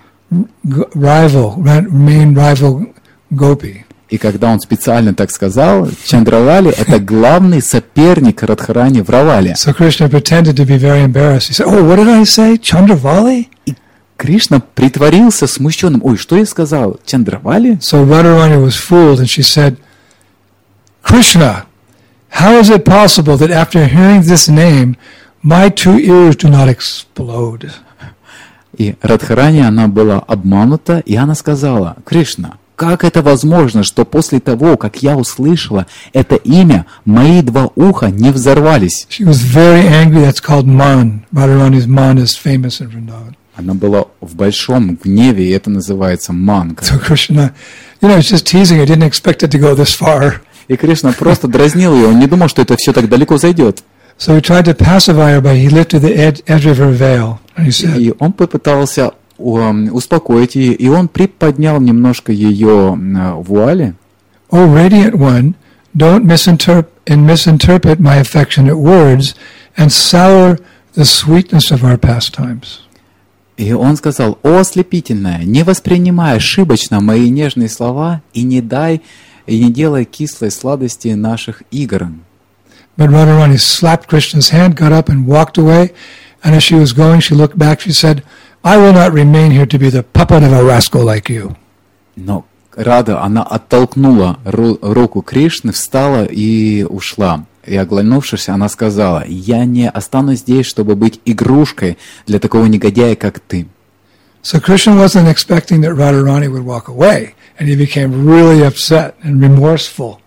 rival, main rival gopi. И когда он специально так сказал, Чандравали — это главный соперник Радхарани в Равале. So Krishna pretended to be very embarrassed. He said, "Oh, what did I say? Chandravali?" И Кришна притворился смущенным. Ой, что я сказал? Чандравали? So Radharani was fooled, and she said, "Krishna, how is it possible that after hearing this name, my two ears do not explode?" И Радхарани, она была обманута, и она сказала: Кришна, как это возможно, что после того, как я услышала это имя, мои два уха не взорвались? She was very angry. That's called man. Radharani's man is famous in Vrindavan. Она была в большом гневе, и это называется ман. So Krishna, you know, it's just teasing. I didn't expect it to go this far. И Кришна просто дразнил ее, он не думал, что это все так далеко зайдет. So he tried to pacify her by he lifted the edge, edge of her veil, and he said, и он попытался um, успокоить ее, и он приподнял немножко ее uh, вуали. "Oh, radiant one, don't misinterpret and misinterpret my affectionate words and sour the sweetness of our pastimes." И он сказал: «О, ослепительная, не воспринимай ошибочно мои нежные слова и не дай и не делай кислой сладости наших игр». But Radharani slapped Krishna's hand, got up and walked away, and as she was going, she looked back, she said, "I will not remain here to be the puppet of a rascal like you." Но Рада, она оттолкнула ру- руку Кришны, встала и ушла. И оглянувшись, она сказала: «Я не останусь здесь, чтобы быть игрушкой для такого негодяя, как ты». So Krishna wasn't expecting that Radharani would walk away, and he became really upset and remorseful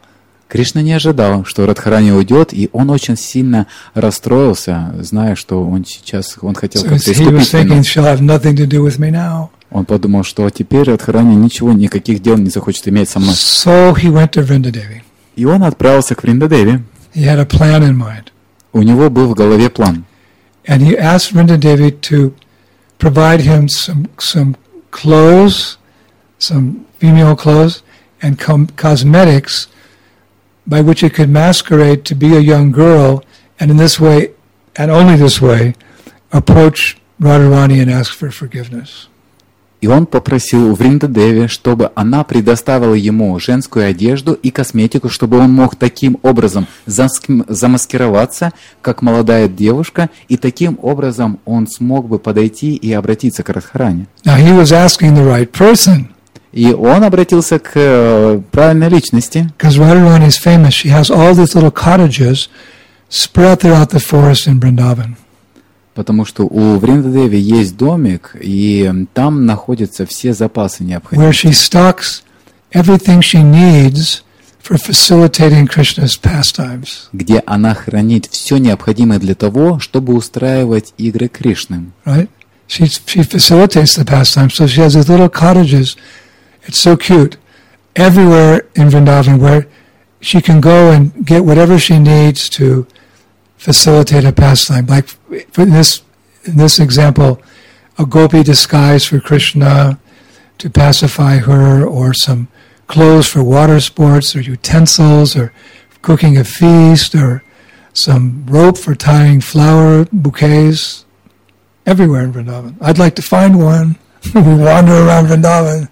Кришна не ожидал, что Радхарани уйдет, и он очень сильно расстроился, зная, что он сейчас, он хотел So как-то he was искупить thinking, вину. she'll have nothing to do with me now. Он подумал, что теперь Радхарани ничего, никаких дел не захочет иметь со мной. So he went to Vrindadevi. И он отправился к Вриндадеви. He had a plan in mind. У него был в голове план. And he asked Vrindadevi to provide him some some clothes, some female clothes, and com- cosmetics by which it could masquerade to be a young girl, and in this way, and only this way, approach Radharani and ask for forgiveness. И он попросил у Вриндадеви, чтобы она предоставила ему женскую одежду и косметику, чтобы он мог таким образом заск- замаскироваться, как молодая девушка, и таким образом он смог бы подойти и обратиться к Радхарани. Now he was asking the right person, И он обратился к э, правильной личности, because Radharani is famous. She has all these little cottages spread throughout the forest in Vrindavan. потому что у Вриндадеви есть домик, и там находятся все запасы Where необходимые, she stocks everything she needs for facilitating Krishna's pastimes. где она хранит все необходимое для того, чтобы устраивать игры Кришны. Right? She she facilitates the pastimes, so she has these little cottages. It's so cute, everywhere in Vrindavan, where she can go and get whatever she needs to facilitate a pastime. Like for this in this example, a gopi disguise for Krishna to pacify her, or some clothes for water sports, or utensils, or cooking a feast, or some rope for tying flower bouquets. Everywhere in Vrindavan. I'd like to find one. We wander around Vrindavan.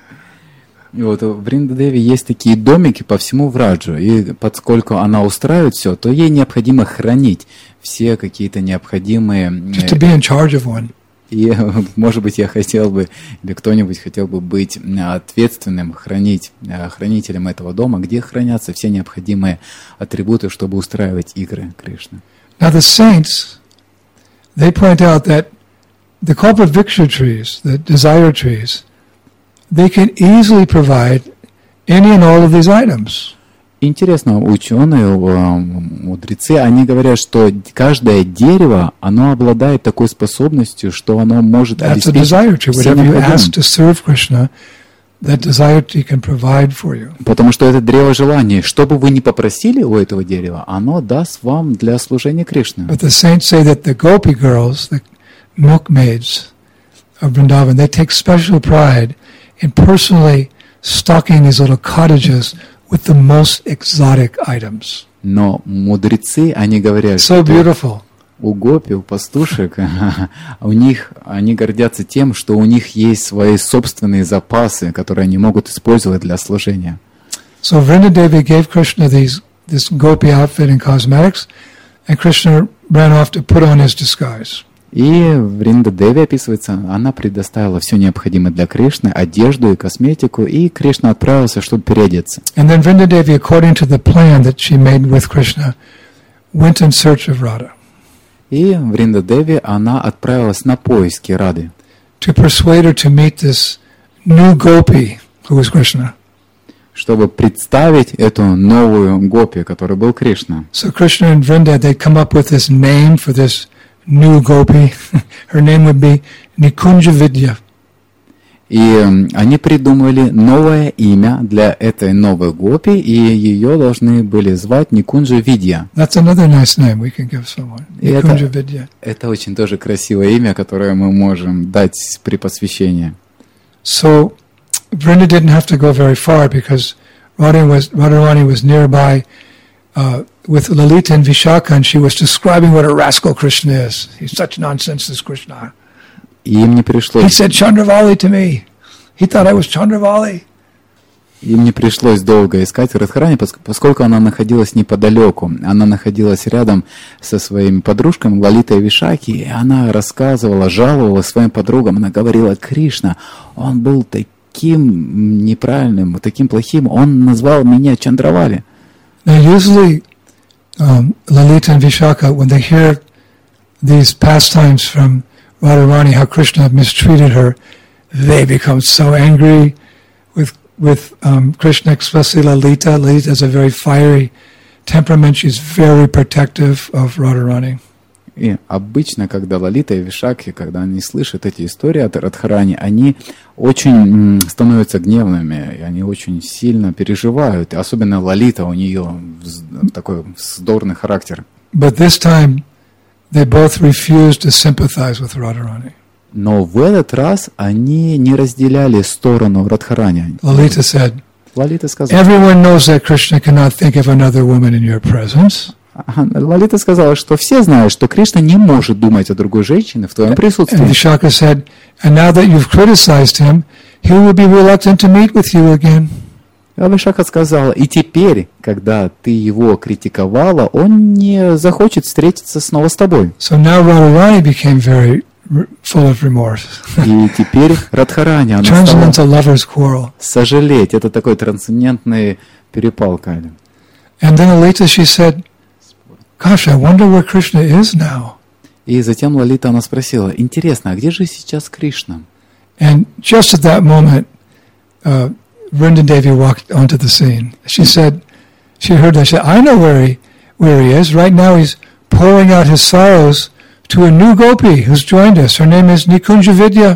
И вот в Вриндадеве есть такие домики по всему Враджу, и поскольку она устраивает все, то ей необходимо хранить все какие-то необходимые... Just to be in charge of one. И, может быть, я хотел бы, или кто-нибудь хотел бы быть ответственным, хранить, хранителем этого дома, где хранятся все необходимые атрибуты, чтобы устраивать игры Кришны. Now the saints, they point out that the Kalpavriksha trees, the desire trees, they can easily provide any and all of these items. Интересно, ученые, мудрецы, они говорят, что каждое дерево, оно обладает такой способностью, что оно может That's a desire обеспечить tree. все Whatever you ask необходимое. to serve Krishna, that desire tree can provide for you. Потому что это древо желаний. Что бы вы ни попросили у этого дерева, оно даст вам для служения Кришны. But the saints say that the gopi girls, the milkmaids of Vrindavan, they take special pride in personally stocking these little cottages with the most exotic items. Но мудрецы, они говорят, So что beautiful. у гопи, у пастушек, у них, они гордятся тем, что у них есть свои собственные запасы, которые они могут использовать для служения. So Vrindadevi gave Krishna these this gopi outfit and cosmetics, and Krishna ran off to put on his disguise. И в Вриндадеве описывается, она предоставила все необходимое для Кришны, одежду и косметику, и Кришна отправился, чтобы переодеться. And then Vrindadevi, according to the plan that she made with Krishna, went in search of Radha И в Вриндадеве она отправилась на поиски Рады, to persuade her to meet this new gopi who was Krishna. чтобы представить эту новую гопи, которой был Кришна. So Krishna and Vrinda, they come up with this name for this new gopi. Her name would be Nikunja Vidya. И м, они придумали новое имя для этой новой гопи, и ее должны были звать Никунджа Видья. That's another nice name we can give someone. И это, Nikunja Vidya. это очень тоже красивое имя, которое мы можем дать при посвящении. So Vrinda didn't have to go very far because Radharani was, Radharani was nearby uh, with Lalita and Vishaka, and she was describing what a rascal Krishna is. He's such nonsense, this Krishna. И им не He пришлось, said Chandravali to me. He thought I was Chandravali. им не пришлось долго искать Радхарани, пос- поскольку она находилась неподалеку. Она находилась рядом со своими подружками Лалитой и Вишаки, и она рассказывала, жаловалась своим подругам. Она говорила: Кришна, он был таким неправильным, таким плохим, он назвал меня Чандравали. Now, usually, um, Lalita and Vishaka, when they hear these pastimes from Radharani, how Krishna mistreated her, they become so angry with with um, Krishna, especially Lalita. Lalita has a very fiery temperament. She's very protective of Radharani. И обычно, когда Лалита и Вишакхи, когда они слышат эти истории от Радхарани, они очень становятся гневными, и они очень сильно переживают. И особенно Лалита, у нее такой вздорный характер. But this time, they both refused to sympathize with Radharani. Но в этот раз они не разделяли сторону Радхарани. Lalita said, Лалита сказала, everyone knows that Krishna cannot think of another woman in your presence. Лалита сказала, что все знают, что Кришна не может думать о другой женщине в твоем присутствии. And Vishaka said, and now that you've criticized him, he will be reluctant to meet with you again. А Вишака сказала, и теперь, когда ты его критиковала, он не захочет встретиться снова с тобой. So now Radharani became very full of remorse. И теперь Радхарани, она Turns стала into lovers' quarrel. сожалеть. Это такой трансцендентный перепалка. And then later she said, gosh, I wonder where Krishna is now. И затем Лалита, она спросила, интересно, а где же сейчас Кришна? And just at that moment, uh, Vrinda Devi walked onto the scene. She said, she heard that, she said, I know where he, where he is. Right now he's pouring out his sorrows to a new gopi who's joined us. Her name is Nikunja Vidya.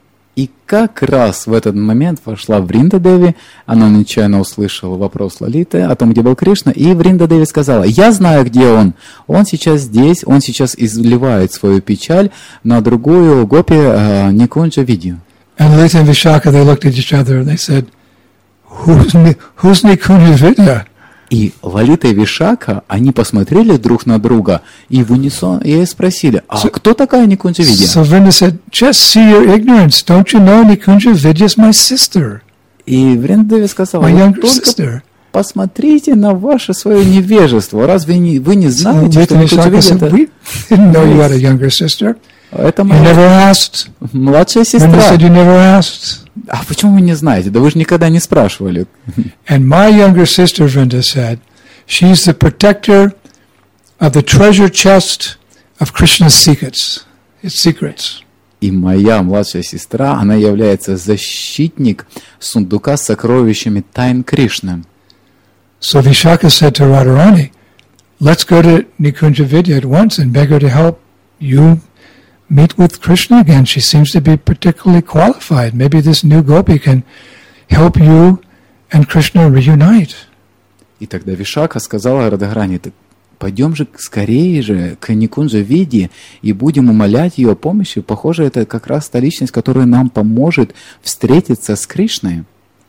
И как раз в этот момент вошла Вринда Деви, она нечаянно услышала вопрос Лалиты о том, где был Кришна, и Вринда Деви сказала, я знаю, где он, он сейчас здесь, он сейчас изливает свою печаль на другую гопи uh, Никунджа Видью. And Lalita and Vishaka, they looked at each other and they said, who's, who's Nikunja Vidya? И Лалита и Вишака, они посмотрели друг на друга и в унисон и спросили, а so, кто такая Никунджа Видья? So Vrinda said, just see your ignorance. Don't you know Nikunja Vidya is my sister? И Вринда Деви сказала, my younger только sister. Посмотрите на ваше свое невежество. Разве не, вы не знаете, so, что Никунджа Видья это... We didn't know you had a younger sister. Это you never asked. Младшая сестра. Vrinda said, you never asked. А почему вы не знаете? Да вы же никогда не спрашивали. And my younger sister, Vrinda said, she's the protector of the treasure chest of Krishna's secrets. Its secrets. И моя младшая сестра, она является защитник сундука с сокровищами тайн Кришны. So Vishaka said to Radharani, let's go to Nikunja Vidya at once and beg her to help you meet with Krishna again. She seems to be particularly qualified. Maybe this new gopi can help you and Krishna reunite. И тогда Вишака сказала Радхарани, пойдем же скорее же к Никунджа Видье и будем умолять ее о помощи. Похоже, это как раз та личность, которая нам поможет встретиться с Кришной.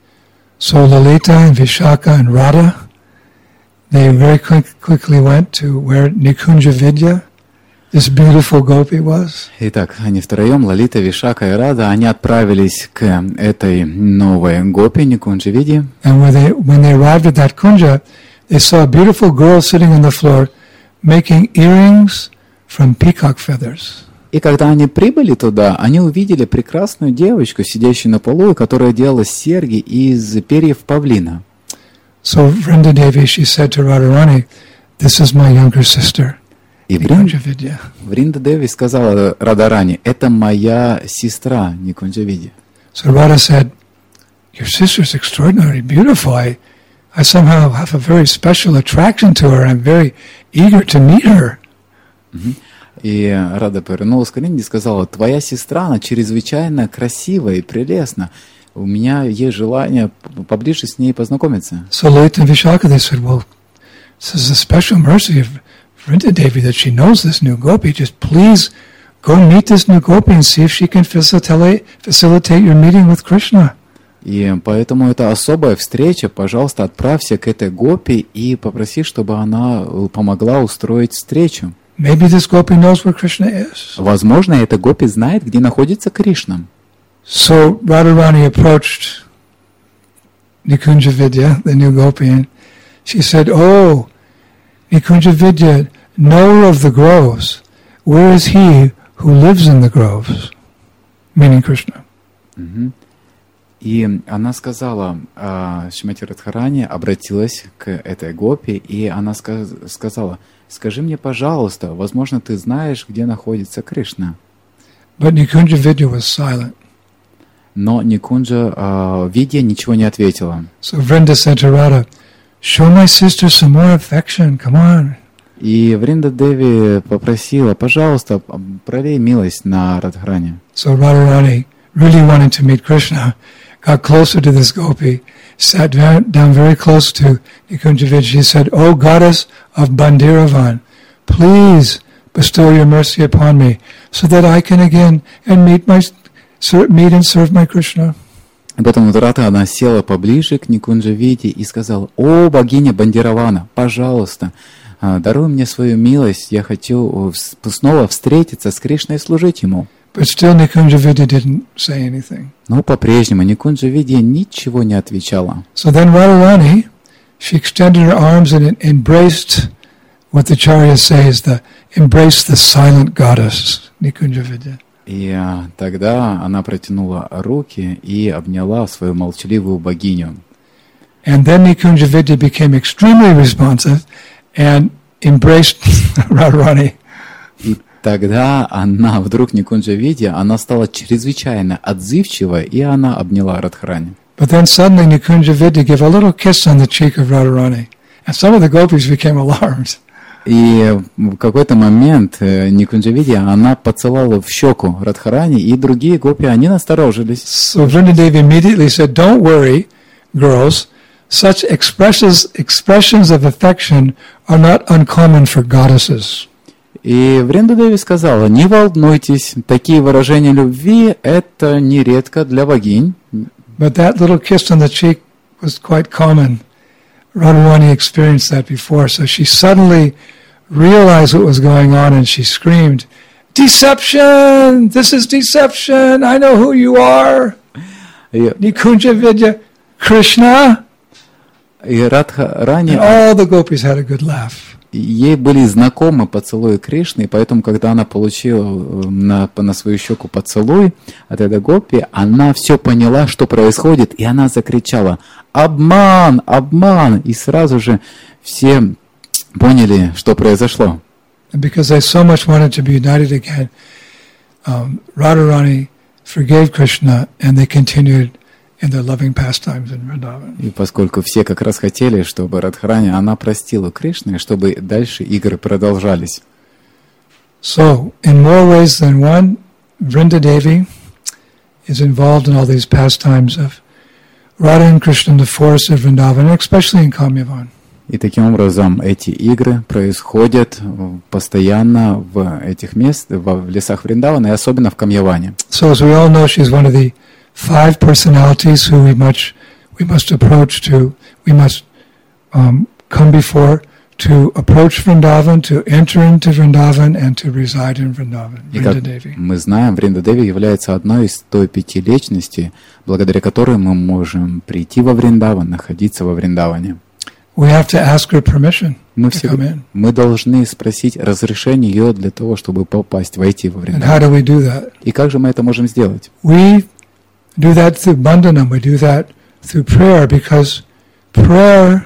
So Lalita and Vishaka and Radha, they very quick, quickly went to where Nikunja Vidya, this beautiful gopi, was. Итак, они втроем, Лалита, Вишака и Рада, они отправились к этой новой гопи Никунджа Видье. And when they, when they arrived at that kunja, they saw a beautiful girl sitting on the floor making earrings from peacock feathers. И когда они прибыли туда, они увидели прекрасную девочку, сидящую на полу, которая делала серьги из перьев павлина. So Vrinda Devi, she said to Radharani, this is my younger sister. И Вринда, Вринда Деви сказала Радхарани, это моя сестра Никунджа Видья. So Radha said, your sister is extraordinarily beautiful. I, I somehow have a very special attraction to her. I'm very eager to meet her. Mm-hmm. И Рада повернулась к Ринде и сказала, твоя сестра, она чрезвычайно красивая и прелестна. У меня есть желание поближе с ней познакомиться. So Lalita and Vishaka, they said, well, this is a special mercy of Vrinda Devi that she knows this new gopi. Just please go meet this new gopi and see if she can facilitate, facilitate your meeting with Krishna. И поэтому это особая встреча. Пожалуйста, отправься к этой гопи и попроси, чтобы она помогла устроить встречу. Maybe this gopi knows where Krishna is. Возможно, эта гопи знает, где находится Кришна. So Radharani approached Nikunja Vidya, the new gopi, and she said, "Oh, Nikunja Vidya, knower of the groves, where is he who lives in the groves?" Meaning Krishna. Mm-hmm. И она сказала, Шримати Радхарани обратилась к этой гопи, и она сказ- сказала, скажи мне, пожалуйста, возможно, ты знаешь, где находится Кришна. But Nikunja Vidya was silent. Но Никунджа а, Видья ничего не ответила. So Vrinda said to Radha, show my sister some more affection, come on. И Вринда Деви попросила, пожалуйста, пролей милость на Радхарани. So Radharani really wanted to meet Krishna, got closer to this gopi, sat down very close to Nikunja Vidya. She said, "O goddess of Bandiravan, please bestow your mercy upon me, so that I can again and meet my meet and serve my Krishna." И потом Радха, она села поближе к Никунджа Виде и сказала: «О, богиня Бандиравана, пожалуйста, даруй мне свою милость, я хочу снова встретиться с Кришной и служить ему». But still Nikunja Vidya didn't say anything. Но по-прежнему Никунджа Видя ничего не отвечала. So then Radharani, she extended her arms and embraced what the Charya says, the embraced the silent goddess, Nikunja Vidya. И а, тогда она протянула руки и обняла свою молчаливую богиню. And then Nikunja Vidya became extremely responsive and embraced Radharani. И тогда она, вдруг Никунджа Видя, она стала чрезвычайно отзывчива, и она обняла Радхарани. But then suddenly Nikunja Vidya gave a little kiss on the cheek of Radharani. And some of the gopis became alarmed. И в какой-то момент Никунджа Видя, она поцеловала в щеку Радхарани, и другие гопи, они насторожились. So Vrindadevi immediately said, "Don't worry, girls. Such expressions, expressions of affection are not uncommon for goddesses." И Вринда Деви сказала: не волнуйтесь, такие выражения любви — это нередко для богинь. But that little kiss on the cheek was quite common. Radharani experienced that before, so she suddenly realized what was going on and she screamed, "Deception! This is deception! I know who you are! Nikunja Vidya, Krishna!" И Радхарани, and all the gopis had a good laugh. Ей были знакомы поцелуи Кришны, и поэтому, когда она получила на, на свою щеку поцелуй от этой гопи, она все поняла, что происходит, и она закричала: «Обман! Обман!» И сразу же все поняли, что произошло. And because they so much wanted to be united again, um, Radharani forgave Krishna, and they continued in their loving pastimes in Vrindavan. И поскольку все как раз хотели, чтобы Радхарани, она простила Кришну, чтобы дальше игры продолжались. So, in more ways than one, Vrindadevi is involved in all these pastimes of Radha and Krishna in the forests of Vrindavan, especially in Kamyavan. И таким образом эти игры происходят постоянно в этих местах, в лесах Вриндавана, и особенно в Камьяване. So, as we all know, she's one of the five personalities who we much we must approach to, we must um, come before to approach Vrindavan, to enter into Vrindavan, and to reside in Vrindavan. И как мы знаем, Вриндадеви является одной из той пяти личностей, благодаря которой мы можем прийти во Вриндаван, находиться во Вриндаване. We have to ask her permission мы, to всегда, come in. мы должны спросить разрешение ее для того, чтобы попасть, войти во And how Вриндаван. do we do that? И как же мы это можем сделать? We do that through bandhanam, we do that through prayer, because prayer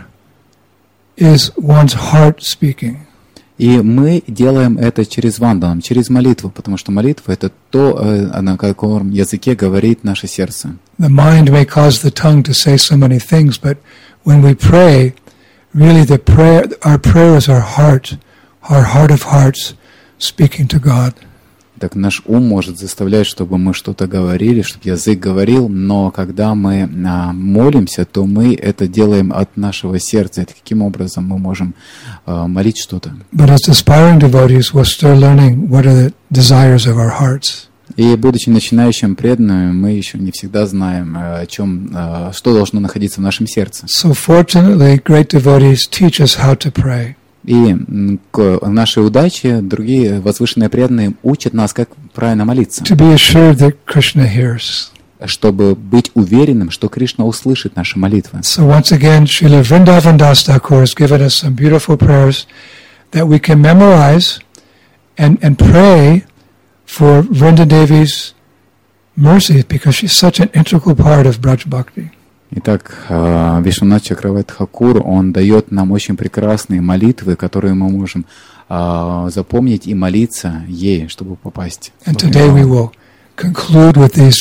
is one's heart speaking. И мы делаем это через ванданам, через молитву, потому что молитва — это то, на каком языке говорит наше сердце. The mind may cause the tongue to say so many things, but when we pray, really the prayer, our prayer is our heart, our heart of hearts speaking to God. Так наш ум может заставлять, чтобы мы что-то говорили, чтобы язык говорил, но когда мы а, молимся, то мы это делаем от нашего сердца. И таким образом мы можем а, молить что-то. But as aspiring devotees, we're still learning what are the desires of our hearts. И будучи начинающим преданным, мы еще не всегда знаем, о чем, а, что должно находиться в нашем сердце. So fortunately, great devotees teach us how to pray. И к нашей удаче другие возвышенные преданные учат нас, как правильно молиться, To be assured that Krishna hears. чтобы быть уверенным, что Кришна услышит наши молитвы. So once again, Srila Vrindavan Das Thakur has given us some beautiful prayers that we can memorize and, and pray for Vrindadevi's mercy, because she's such an integral part of Braj Bhakti. Итак, Вишванат Чакраварти Тхакур, он дает нам очень прекрасные молитвы, которые мы можем а, запомнить и молиться ей, чтобы попасть. And today we will conclude with these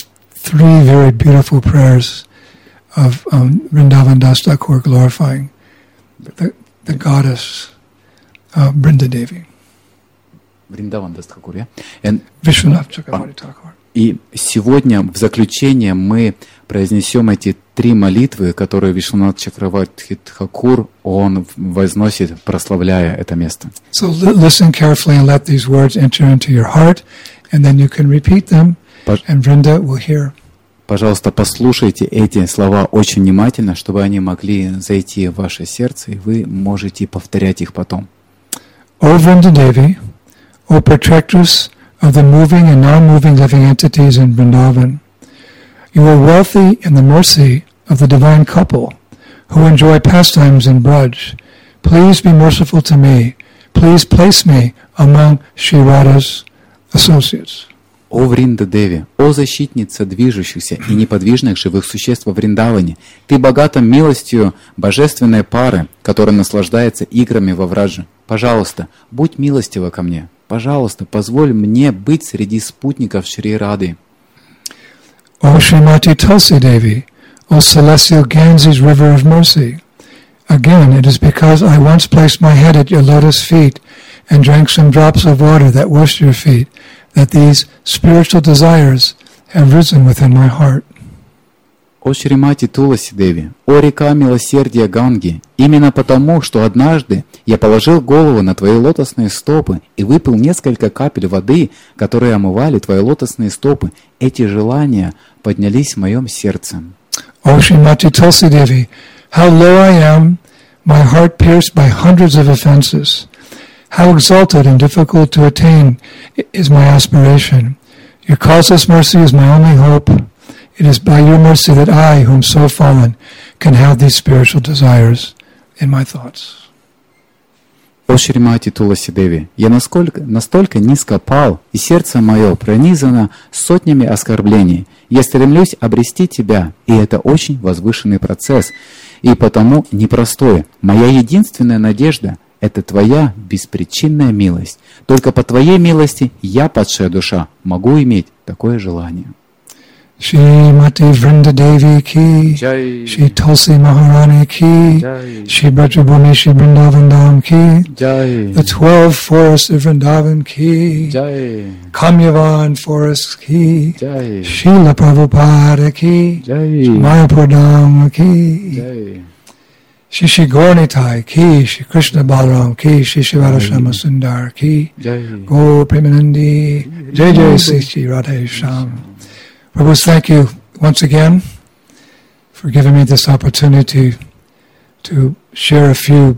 three very beautiful prayers of um, Vrindavan Das Thakur glorifying the, the goddess uh, Brinda Devi. Вриндаван Das Thakur, yeah? And, Vishwanath Chakravarti Thakur. И сегодня в заключение мы произнесем эти три молитвы, которые Вишванат Чакраварти Тхакур, он возносит, прославляя это место. So listen carefully and let these words enter into your heart, and then you can repeat them, and Vrinda will hear. Пожалуйста, послушайте эти слова очень внимательно, чтобы они могли зайти в ваше сердце, и вы можете повторять их потом. O Vrinda Devi, O protectress of the moving and non-moving living entities in Vrindavan, you are wealthy in the mercy of the divine couple who enjoy pastimes in Braj. Please be merciful to me. Please place me among Shri Radha's associates. О Вринда Деви, о защитница движущихся и неподвижных живых существ во Вриндаване, ты богата милостью божественной пары, которая наслаждается играми во Враджи. Пожалуйста, будь милостива ко мне. Пожалуйста, позволь мне быть среди спутников Шри Рады. O Srimati Tulsi Devi, O celestial Ganges river of mercy, again it is because I once placed my head at your lotus feet and drank some drops of water that washed your feet, that these spiritual desires have risen within my heart. О Шримати Туласи Деви, о река милосердия Ганги, именно потому, что однажды я положил голову на твои лотосные стопы и выпил несколько капель воды, которые омывали твои лотосные стопы, эти желания поднялись в моем сердце. О Шримати Tulsi Devi, how low I am, my heart pierced by hundreds of offenses. How exalted and difficult to attain is my aspiration. Your causeless mercy is my only hope. It is by your mercy that I, who am so fallen, can have these spiritual desires in my thoughts. О Шримати Туласи Деви, я насколько, настолько низко пал, и сердце мое пронизано сотнями оскорблений. Я стремлюсь обрести тебя, и это очень возвышенный процесс, и потому непростой. Моя единственная надежда — это твоя беспричинная милость. Только по твоей милости я, падшая душа, могу иметь такое желание. Shrimati Vrinda Devi ki, Shri Tulsi Maharani ki, Shri Brajabhumi Shri Vrindavan Dham ki, the twelve forests of Vrindavan ki, Kamyavan forest ki, Srila Prabhupada ki, Mayapur Dham ki, Shri Shri Gauranitai ki, Shri Krishna Balaram ki, Shri Shri Radhashama Sundar ki, Gaur Premanandi, Jai Jai Sri Shri Radhe Sham. Prabhu, thank you once again for giving me this opportunity to share a few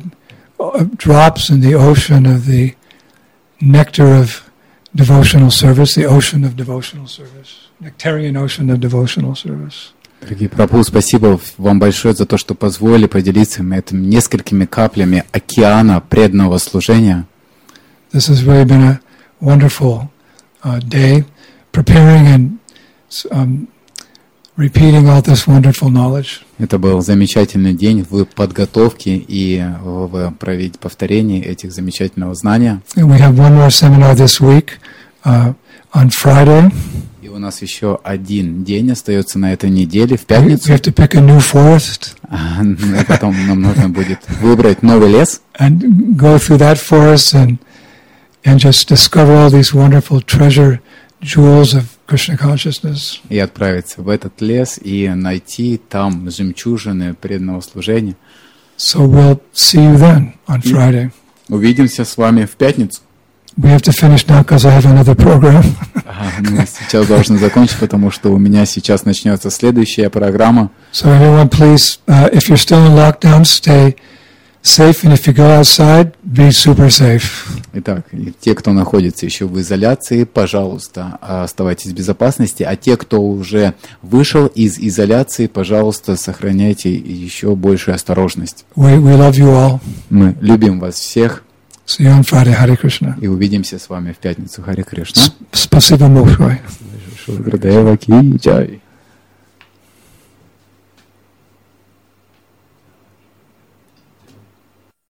drops in the ocean of the nectar of devotional service, the ocean of devotional service, nectarian ocean of devotional service. Дорогие Прабху, спасибо вам большое за то, что позволили поделиться этим несколькими каплями океана преданного служения. This has really been a wonderful uh, day, preparing and um, repeating all this wonderful knowledge. Это был замечательный день в подготовке и в повторении этих замечательного знания. And we have one more seminar this week uh, on Friday. И у нас еще один день остается на этой неделе, в пятницу. We have to pick a new forest. А потом нам нужно будет выбрать новый лес. And go through that forest and and just discover all these wonderful treasure jewels of Krishna consciousness. И отправиться в этот лес и найти там жемчужины преданного служения. So we'll see you then on Friday. Увидимся с вами в пятницу. We have to finish now because I have another program. Мы сейчас должны закончить, потому что у меня сейчас начнется следующая программа. So everyone, please, uh, if you're still in lockdown, stay safe, and if you go outside, be super safe. Итак, те, кто находится еще в изоляции, пожалуйста, оставайтесь в безопасности, а те, кто уже вышел из изоляции, пожалуйста, сохраняйте еще большую осторожность. We, we love you all. Мы любим вас всех. See you on Friday, Hare Krishna. И увидимся с вами в пятницу, Харе Кришна. Спасибо большое. Шурградева ки джай.